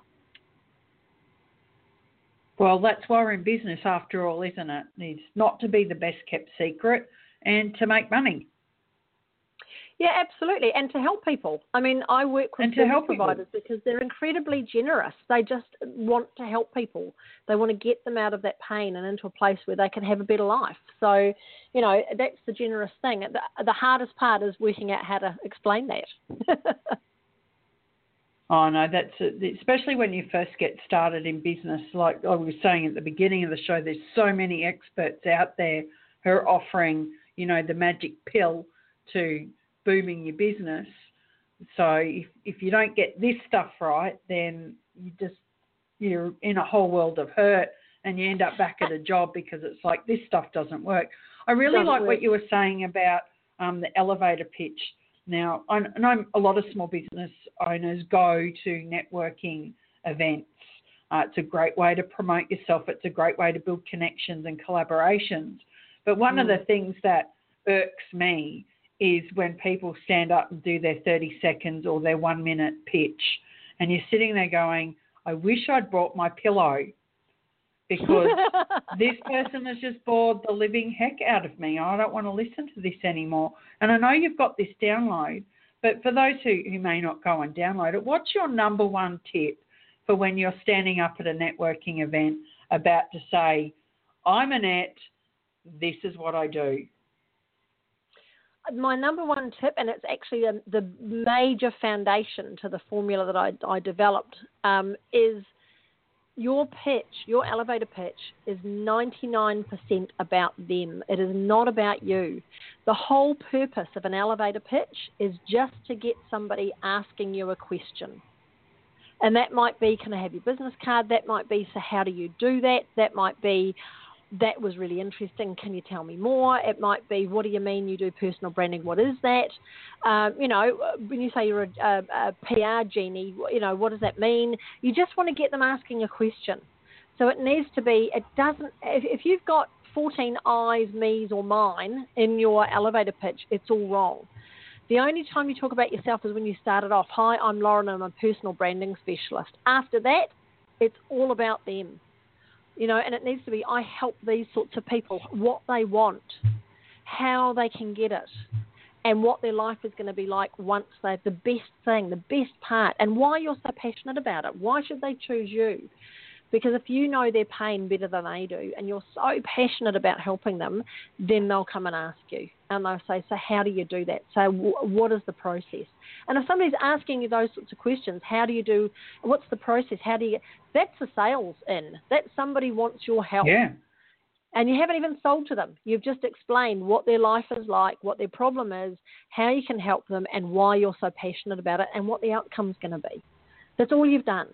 Well, that's why we're in business after all, isn't it? It's not to be the best kept secret and to make money. Yeah, absolutely. And to help people. I mean, I work with And to service help people. providers because they're incredibly generous. They just want to help people. They want to get them out of that pain and into a place where they can have a better life. So, you know, that's the generous thing. The, the hardest part is working out how to explain that. Oh, no, that's it. Especially when you first get started in business. Like I was saying at the beginning of the show, there's so many experts out there who are offering, you know, the magic pill to booming your business. So if, if you don't get this stuff right, then you just, you're in a whole world of hurt and you end up back at a job because it's like this stuff doesn't work. I really Doesn't like work. what you were saying about um, the elevator pitch. Now, I know a lot of small business owners go to networking events. Uh, it's a great way to promote yourself. It's a great way to build connections and collaborations. But one mm. of the things that irks me is when people stand up and do their thirty seconds or their one minute pitch, and you're sitting there going, I wish I'd brought my pillow, because this person has just bored the living heck out of me. I don't want to listen to this anymore. And I know you've got this download, but for those who, who may not go and download it, what's your number one tip for when you're standing up at a networking event about to say, I'm Annette, this is what I do? My number one tip, and it's actually the, the major foundation to the formula that I, I developed, um, is your pitch, your elevator pitch is ninety-nine percent about them. It is not about you. The whole purpose of an elevator pitch is just to get somebody asking you a question. And that might be, can I have your business card? That might be, so how do you do that? That might be, that was really interesting. Can you tell me more? It might be, what do you mean you do personal branding? What is that? Um, you know, when you say you're a, a, a P R genie, you know, what does that mean? You just want to get them asking a question. So it needs to be, it doesn't, if, if you've got fourteen I's, me's or mine in your elevator pitch, it's all wrong. The only time you talk about yourself is when you started off. Hi, I'm Lauren, I'm a personal branding specialist. After that, it's all about them. You know, and it needs to be, I help these sorts of people, what they want, how they can get it, and what their life is going to be like once they've, the best thing, the best part, and why you're so passionate about it. Why should they choose you? Because if you know their pain better than they do, and you're so passionate about helping them, then they'll come and ask you. And they'll say, so how do you do that? So w- what is the process? And if somebody's asking you those sorts of questions, how do you do, what's the process? How do you, that's the sales in. That's somebody wants your help. Yeah. And you haven't even sold to them. You've just explained what their life is like, what their problem is, how you can help them, and why you're so passionate about it, and what the outcome's going to be. That's all you've done.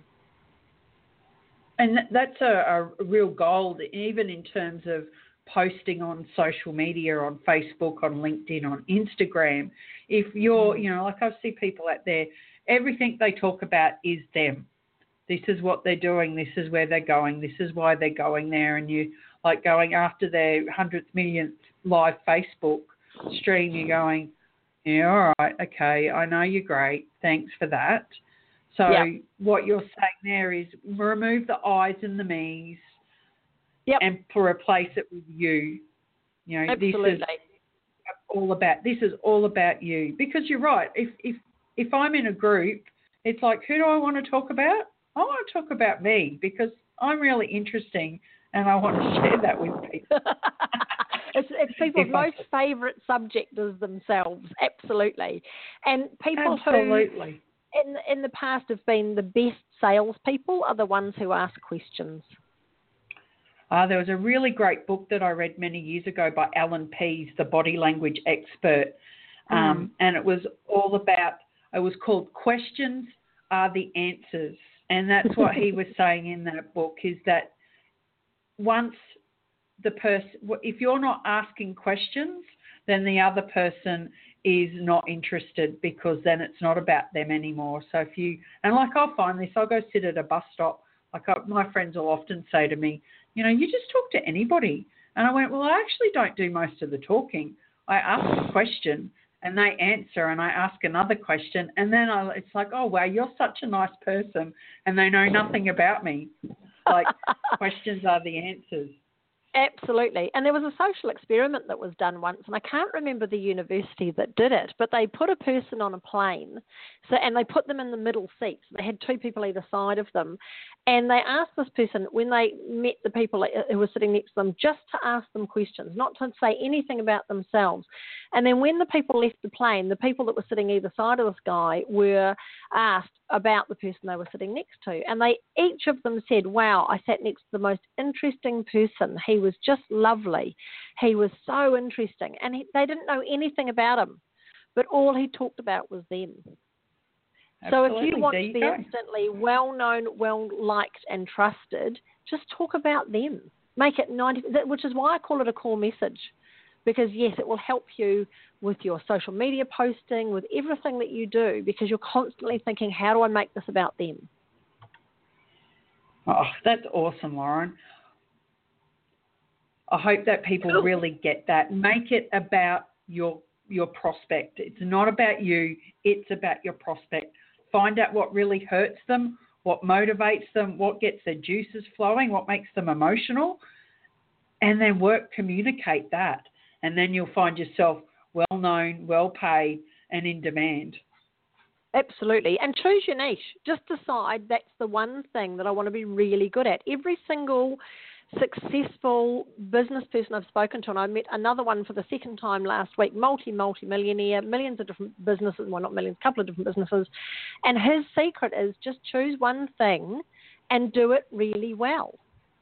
And that's a, a real gold, even in terms of posting on social media, on Facebook, on LinkedIn, on Instagram. If you're, you know, like I see people out there, everything they talk about is them. This is what they're doing. This is where they're going. This is why they're going there. And you, like, going after their hundredth millionth live Facebook stream, you're going, yeah, all right, okay, I know you're great. Thanks for that. So yep. What you're saying there is remove the I's and the me's, yep. and replace it with you. You know, Absolutely. this is all about this is all about you. Because you're right. If if if I'm in a group, it's like, who do I want to talk about? I want to talk about me because I'm really interesting and I want to share that with people. It's, it's people's If most I, favourite subject is themselves, absolutely. And people absolutely. who in, in the past have been the best salespeople are the ones who ask questions. Uh, there was a really great book that I read many years ago by Alan Pease, the body language expert, um, mm. and it was all about, it was called Questions Are the Answers. And that's what he was saying in that book, is that once the person, if you're not asking questions, then the other person is not interested, because then it's not about them anymore. So if you, and like I'll find this, I'll go sit at a bus stop. Like I, my friends will often say to me, you know, you just talk to anybody. And I went, well, I actually don't do most of the talking. I ask a question and they answer, and I ask another question, and then I, it's like, oh, wow, you're such a nice person, and they know nothing about me. Like, questions are the answers. Absolutely. And there was a social experiment that was done once, and I can't remember the university that did it, but they put a person on a plane, so and they put them in the middle seats. They had two people either side of them, and they asked this person, when they met the people who were sitting next to them, just to ask them questions, not to say anything about themselves. And then when the people left the plane, the people that were sitting either side of this guy were asked about the person they were sitting next to. And they each of them said, wow, I sat next to the most interesting person. He was just lovely. He was so interesting. And he, they didn't know anything about him, but all he talked about was them. Absolutely. So if you want you to be go. instantly well-known, well-liked and trusted, just talk about them. Make it ninety, which is why I call it a core message. Because, yes, it will help you with your social media posting, with everything that you do, because you're constantly thinking, how do I make this about them? Oh, that's awesome, Lauren. I hope that people Cool. really get that. Make it about your your prospect. It's not about you. It's about your prospect. Find out what really hurts them, what motivates them, what gets their juices flowing, what makes them emotional, and then work, communicate that. And then you'll find yourself well-known, well-paid, and in demand. Absolutely. And choose your niche. Just decide that's the one thing that I want to be really good at. Every single successful business person I've spoken to, and I met another one for the second time last week, multi, multi-millionaire, millions of different businesses, well, not millions, a couple of different businesses. And his secret is just choose one thing and do it really well.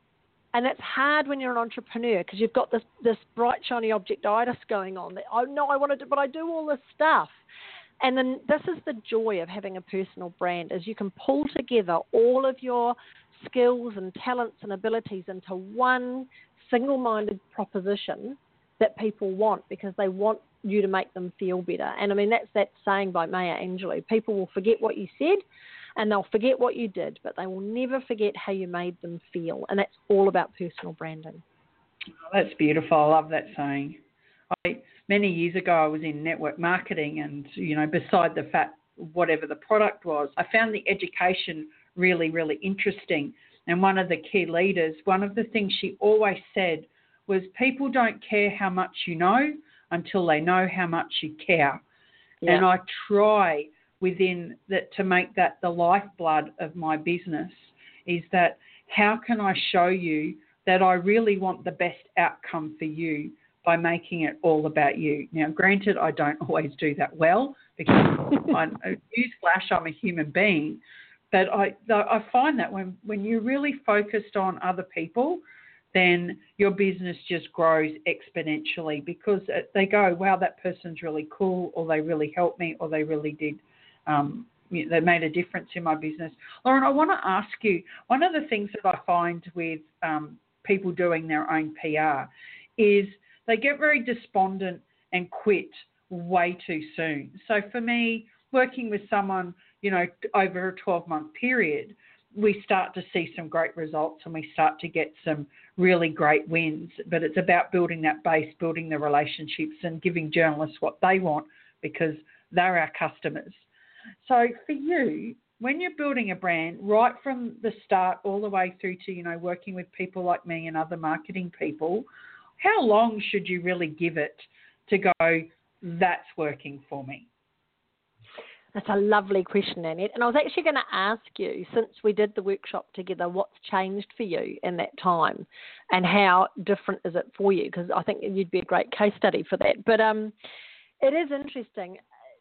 And it's hard when you're an entrepreneur because you've got this, this bright, shiny objectitis going on that, oh, no, I want to do, but I do all this stuff. And then this is the joy of having a personal brand, is you can pull together all of your skills and talents and abilities into one single-minded proposition that people want because they want you to make them feel better. And I mean, that's that saying by Maya Angelou. People will forget what you said and they'll forget what you did, but they will never forget how you made them feel. And that's all about personal branding. Oh, that's beautiful. I love that saying. I, many years ago, I was in network marketing and, you know, beside the fact, whatever the product was, I found the education really, really interesting. And one of the key leaders, one of the things she always said was, people don't care how much you know until they know how much you care. Yeah. And I try within that to make that the lifeblood of my business, is that how can I show you that I really want the best outcome for you by making it all about you. Now, granted, I don't always do that well because I, newsflash, I'm a human being, but I I find that when, when you're really focused on other people, then your business just grows exponentially because they go, wow, that person's really cool, or they really helped me, or they really did, um, you know, they made a difference in my business. Lauren, I want to ask you, one of the things that I find with um, people doing their own P R is they get very despondent and quit way too soon. So for me, working with someone, you know, over a twelve-month period, we start to see some great results and we start to get some really great wins. But it's about building that base, building the relationships and giving journalists what they want because they're our customers. So for you, when you're building a brand right from the start all the way through to, you know, working with people like me and other marketing people, how long should you really give it to go, that's working for me? That's a lovely question, Annette. And I was actually going to ask you, since we did the workshop together, what's changed for you in that time and how different is it for you? Because I think you'd be a great case study for that. But um, it is interesting.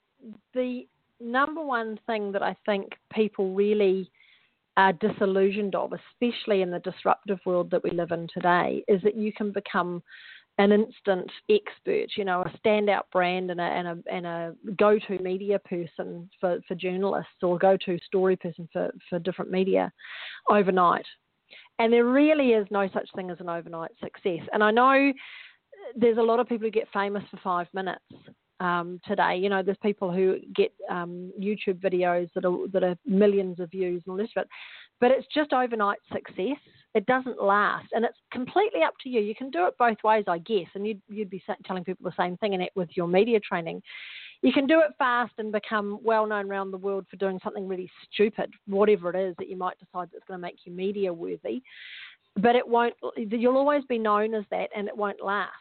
The number one thing that I think people really are disillusioned of, especially in the disruptive world that we live in today, is that you can become an instant expert, you know, a standout brand and a, and a, and a go-to media person for, for journalists, or go-to story person for, for different media overnight. And there really is no such thing as an overnight success. And I know there's a lot of people who get famous for five minutes um, today. You know, there's people who get um, YouTube videos that are, that are millions of views and all this, but, but it's just overnight success. It doesn't last, and it's completely up to you. You can do it both ways, I guess, and you'd, you'd be telling people the same thing in it with your media training. You can do it fast and become well-known around the world for doing something really stupid, whatever it is that you might decide that's going to make you media worthy, but it won't. You'll always be known as that, and it won't last.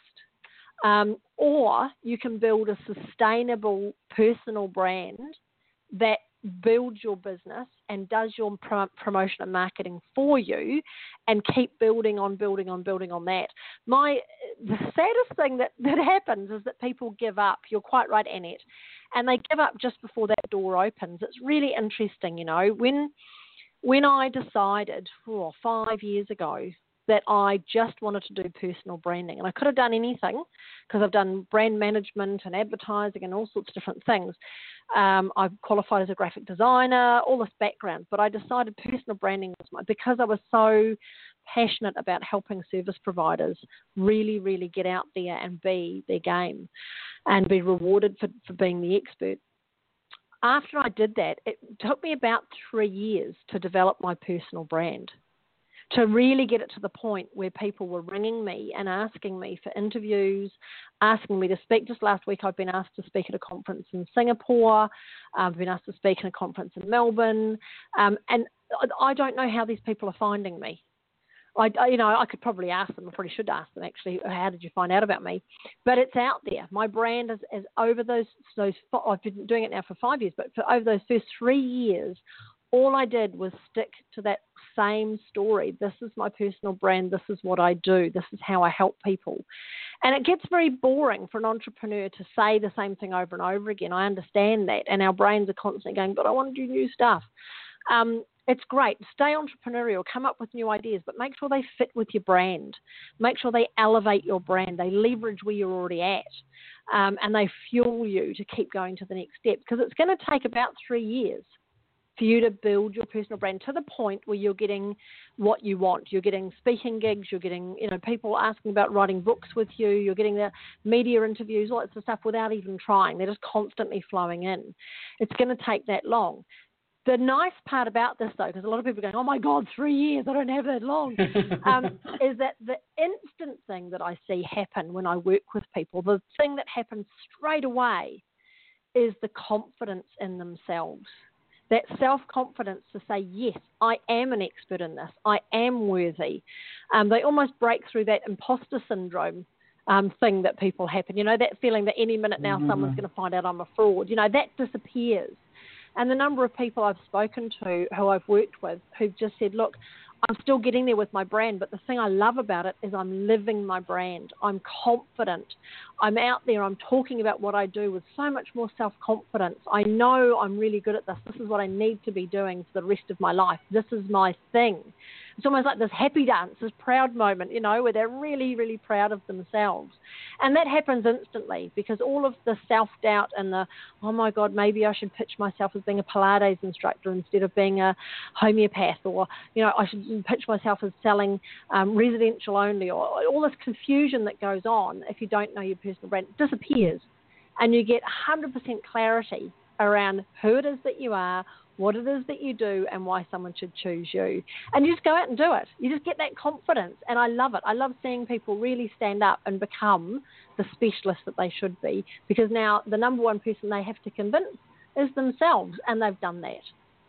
Um, or you can build a sustainable personal brand that builds your business and does your pro- promotion and marketing for you, and keep building on, building on, building on that. My the saddest thing that, that happens is that people give up. You're quite right, Annette, and they give up just before that door opens. It's really interesting, you know, when when I decided oh, five years ago that I just wanted to do personal branding, and I could have done anything because I've done brand management and advertising and all sorts of different things. Um, I've qualified as a graphic designer, all this background, but I decided personal branding was my, because I was so passionate about helping service providers really, really get out there and be their game and be rewarded for, for being the expert. After I did that, it took me about three years to develop my personal brand, to really get it to the point where people were ringing me and asking me for interviews, asking me to speak. Just last week, I've been asked to speak at a conference in Singapore. I've been asked to speak at a conference in Melbourne. Um, and I don't know how these people are finding me. I, I, you know, I could probably ask them. I probably should ask them actually. How did you find out about me? But it's out there. My brand is, is over those those. I've been doing it now for five years, but for over those first three years, all I did was stick to that same story. This is my personal brand. This is what I do. This is how I help people. And it gets very boring for an entrepreneur to say the same thing over and over again. I understand that. And our brains are constantly going, but I want to do new stuff. Um, it's great. Stay entrepreneurial. Come up with new ideas, but make sure they fit with your brand. Make sure they elevate your brand. They leverage where you're already at. Um, and they fuel you to keep going to the next step, because it's going to take about three years for you to build your personal brand to the point where you're getting what you want. You're getting speaking gigs, you're getting, you know, people asking about writing books with you, you're getting the media interviews, lots of stuff without even trying. They're just constantly flowing in. It's going to take that long. The nice part about this, though, because a lot of people are going, oh, my God, three years, I don't have that long, um, is that the instant thing that I see happen when I work with people, the thing that happens straight away is the confidence in themselves. That self-confidence to say, yes, I am an expert in this. I am worthy. Um, they almost break through that imposter syndrome um, thing that people happen. You know, that feeling that any minute now mm-hmm. someone's going to find out I'm a fraud. You know, that disappears. And the number of people I've spoken to who I've worked with who've just said, look, I'm still getting there with my brand, but the thing I love about it is I'm living my brand. I'm confident. I'm out there. I'm talking about what I do with so much more self-confidence. I know I'm really good at this. This is what I need to be doing for the rest of my life. This is my thing. It's almost like this happy dance, this proud moment, you know, where they're really, really proud of themselves. And that happens instantly, because all of the self-doubt and the, oh, my God, maybe I should pitch myself as being a Pilates instructor instead of being a homeopath, or, you know, I should pitch myself as selling um, residential only, or all this confusion that goes on if you don't know your personal brand disappears. And you get one hundred percent clarity around who it is that you are, what it is that you do, and why someone should choose you. And you just go out and do it. You just get that confidence, and I love it. I love seeing people really stand up and become the specialist that they should be, because now the number one person they have to convince is themselves, and they've done that.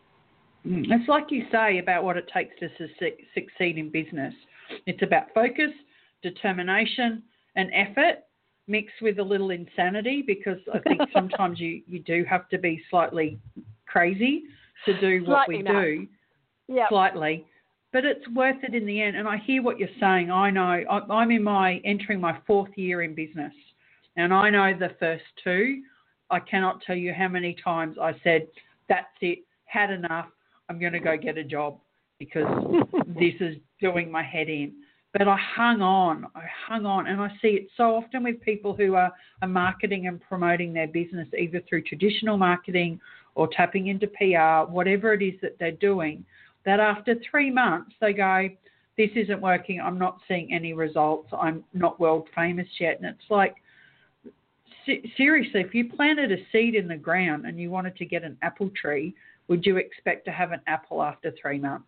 It's like you say about what it takes to su- succeed in business. It's about focus, determination, and effort, mixed with a little insanity, because I think sometimes you, you do have to be slightly crazy to do what slightly we no. do, yep. slightly, but it's worth it in the end. And I hear what you're saying. I know I, I'm in my entering my fourth year in business, and I know the first two. I cannot tell you how many times I said, "That's it, had enough. I'm going to go get a job because this is doing my head in." But I hung on, I hung on, and I see it so often with people who are, are marketing and promoting their business, either through traditional marketing or tapping into P R, whatever it is that they're doing, that after three months they go, this isn't working, I'm not seeing any results, I'm not world famous yet. And it's like, seriously, if you planted a seed in the ground and you wanted to get an apple tree, would you expect to have an apple after three months?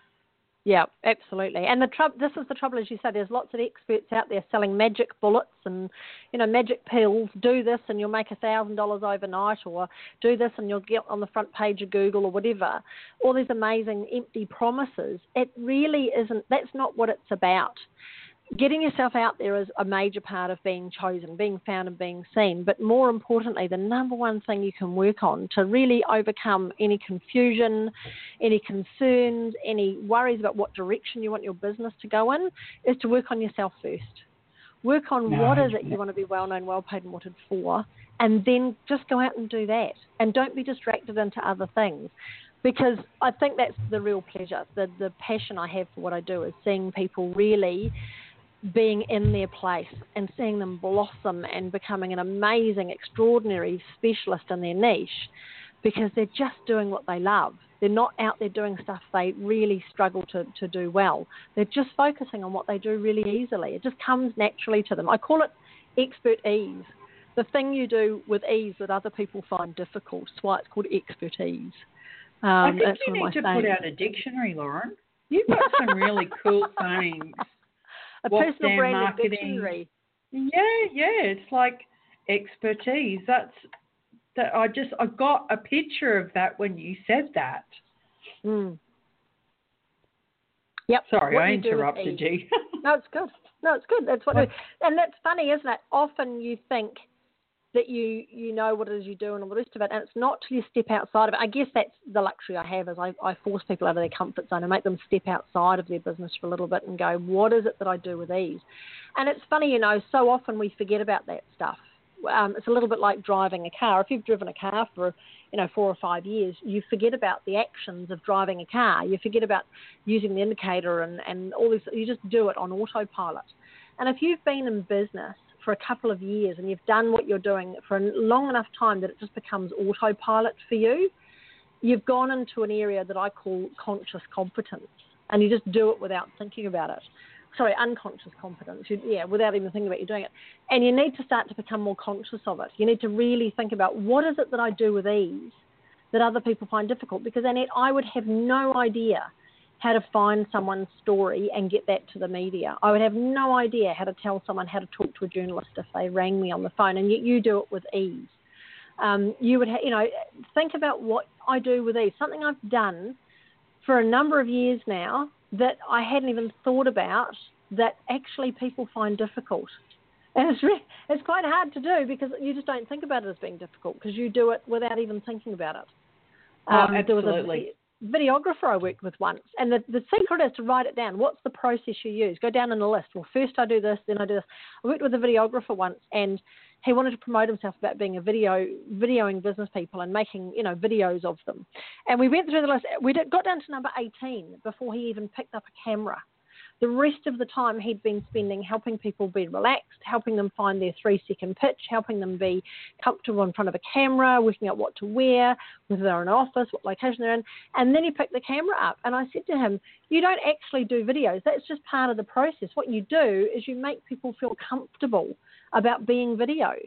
Yeah, absolutely. And the tr- this is the trouble, as you say, there's lots of experts out there selling magic bullets and, you know, magic pills. Do this and you'll make a thousand dollars overnight, or do this and you'll get on the front page of Google, or whatever. All these amazing empty promises. It really isn't, that's not what it's about. Getting yourself out there is a major part of being chosen, being found and being seen. But more importantly, the number one thing you can work on to really overcome any confusion, any concerns, any worries about what direction you want your business to go in is to work on yourself first. Work on No, what is it you want to be well known, well paid and wanted for, and then just go out and do that. And don't be distracted into other things. Because I think that's the real pleasure, the, the passion I have for what I do is seeing people really being in their place and seeing them blossom and becoming an amazing, extraordinary specialist in their niche, because they're just doing what they love. They're not out there doing stuff they really struggle to, to do well. They're just focusing on what they do really easily. It just comes naturally to them. I call it expert ease. The thing you do with ease that other people find difficult. That's why it's called expertise. Um, I think that's you need to sayings. put out a dictionary, Lauren. You've got some really cool sayings. A What's personal their brand marketing? dictionary. Yeah, yeah. It's like expertise. That's that. I just I got a picture of that when you said that. Mm. Yep. Sorry, What I you do with interrupted ease. you. No, it's good. No, it's good. That's what, What- and that's funny, isn't it? Often you think that you you know what it is you do and all the rest of it, and it's not till you step outside of it. I guess that's the luxury I have, is I, I force people out of their comfort zone and make them step outside of their business for a little bit and go, what is it that I do with ease? And it's funny, you know, so often we forget about that stuff. Um, it's a little bit like driving a car. If you've driven a car for, you know, four or five years, you forget about the actions of driving a car. You forget about using the indicator and, and all this. You just do it on autopilot. And if you've been in business for a couple of years and you've done what you're doing for a long enough time that it just becomes autopilot for you, you've gone into an area that I call conscious competence, and you just do it without thinking about it. Sorry, unconscious competence, you, yeah, without even thinking about you doing it. And you need to start to become more conscious of it. You need to really think about, what is it that I do with ease that other people find difficult? Because, Annette, I would have no idea how to find someone's story and get that to the media. I would have no idea how to tell someone how to talk to a journalist if they rang me on the phone, and yet you do it with ease. Um, you would, ha- you know, think about what I do with ease, something I've done for a number of years now that I hadn't even thought about, that actually people find difficult. And it's re- it's quite hard to do, because you just don't think about it as being difficult, because you do it without even thinking about it. Oh, Um, there was absolutely. a videographer I worked with once, and the, the secret is to write it down. What's the process you use? Go down in a list. Well, first I do this, then I do this. I worked with a videographer once, and he wanted to promote himself about being a video, videoing business people and making, you know, videos of them. And we went through the list. We did, got down to number eighteen before he even picked up a camera. The rest of the time he'd been spending helping people be relaxed, helping them find their three-second pitch, helping them be comfortable in front of a camera, working out what to wear, whether they're in an office, what location they're in. And then he picked the camera up, and I said to him, you don't actually do videos. That's just part of the process. What you do is you make people feel comfortable about being videoed.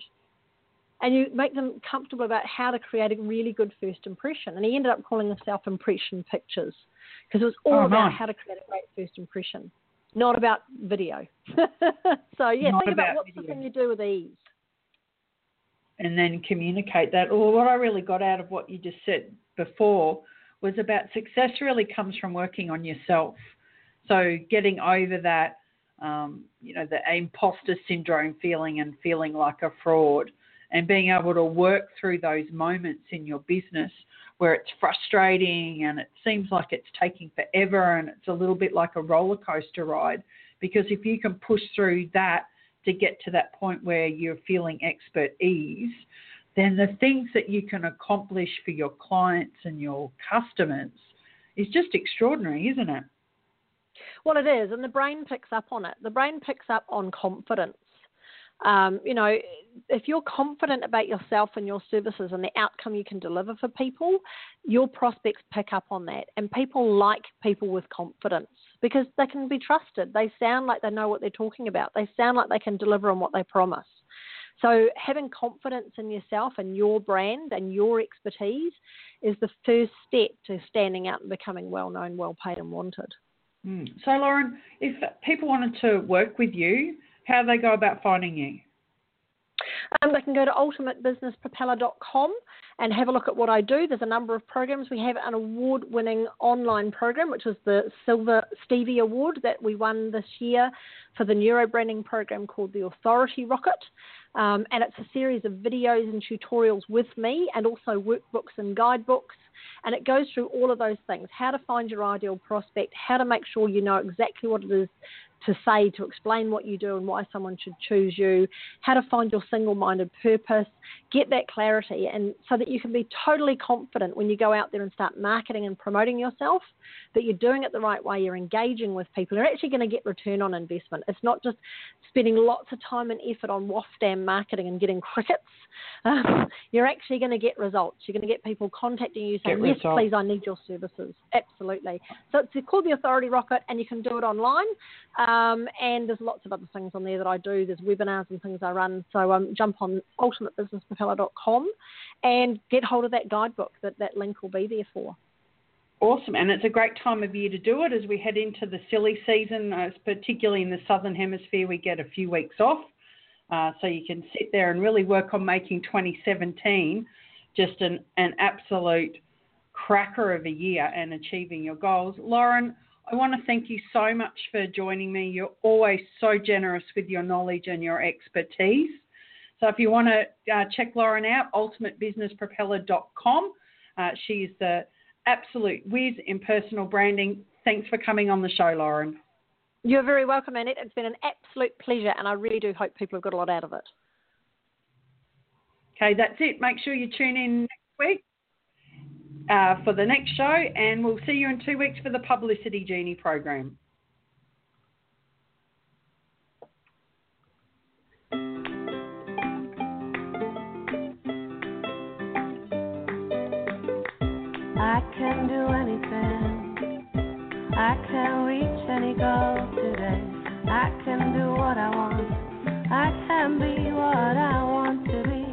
And you make them comfortable about how to create a really good first impression. And he ended up calling himself Impression Pictures, because it was all Oh, about nice. how to create a great first impression, not about video. So, yeah, Not think about, about what's video. the thing you do with ease. And then communicate that. Or what I really got out of what you just said before was about success really comes from working on yourself. So getting over that, um, you know, the imposter syndrome feeling and feeling like a fraud, and being able to work through those moments in your business where it's frustrating and it seems like it's taking forever and it's a little bit like a roller coaster ride. Because if you can push through that to get to that point where you're feeling expert ease, then the things that you can accomplish for your clients and your customers is just extraordinary, isn't it? Well, it is, and the brain picks up on it. The brain picks up on confidence. Um, you know, if you're confident about yourself and your services and the outcome you can deliver for people, your prospects pick up on that. And people like people with confidence because they can be trusted. They sound like they know what they're talking about. They sound like they can deliver on what they promise. So having confidence in yourself and your brand and your expertise is the first step to standing out and becoming well-known, well-paid and wanted. Mm. So, Lauren, if people wanted to work with you, how do they go about finding you? Um, they can go to ultimate business propeller dot com and have a look at what I do. There's a number of programs. We have an award-winning online program, which is the Silver Stevie Award that we won this year for the neurobranding program called the Authority Rocket. Um, and it's a series of videos and tutorials with me, and also workbooks and guidebooks. And it goes through all of those things: how to find your ideal prospect, how to make sure you know exactly what it is to say, to explain what you do and why someone should choose you, how to find your single-minded purpose, get that clarity, and so that you can be totally confident when you go out there and start marketing and promoting yourself, that you're doing it the right way, you're engaging with people, you're actually going to get return on investment. It's not just spending lots of time and effort on waft-dam marketing and getting crickets. Um, you're actually going to get results. You're going to get people contacting you saying, yes, results. please, I need your services. Absolutely. So it's called the Authority Rocket, and you can do it online. Um, and there's lots of other things on there that I do. There's webinars and things I run. So um, jump on ultimate business propeller dot com and get hold of that guidebook. That, that link will be there for. Awesome. And it's a great time of year to do it as we head into the silly season, uh, particularly in the Southern Hemisphere. We get a few weeks off. Uh, so you can sit there and really work on making twenty seventeen just an, an absolute cracker of a year and achieving your goals. Lauren, I want to thank you so much for joining me. You're always so generous with your knowledge and your expertise. So if you want to uh, check Lauren out, ultimate business propeller dot com. Uh, she is the absolute whiz in personal branding. Thanks for coming on the show, Lauren. You're very welcome, Annette. It's been an absolute pleasure, and I really do hope people have got a lot out of it. Okay, that's it. Make sure you tune in next week uh, for the next show, and we'll see you in two weeks for the Publicity Genie program. I can do anything. I can reach any goal today. I can do what I want. I can be what I want to be.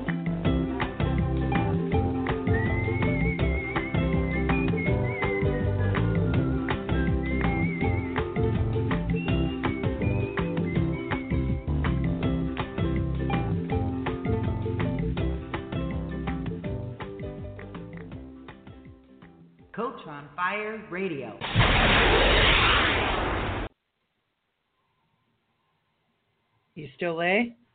Coach on Fire Radio. You still there?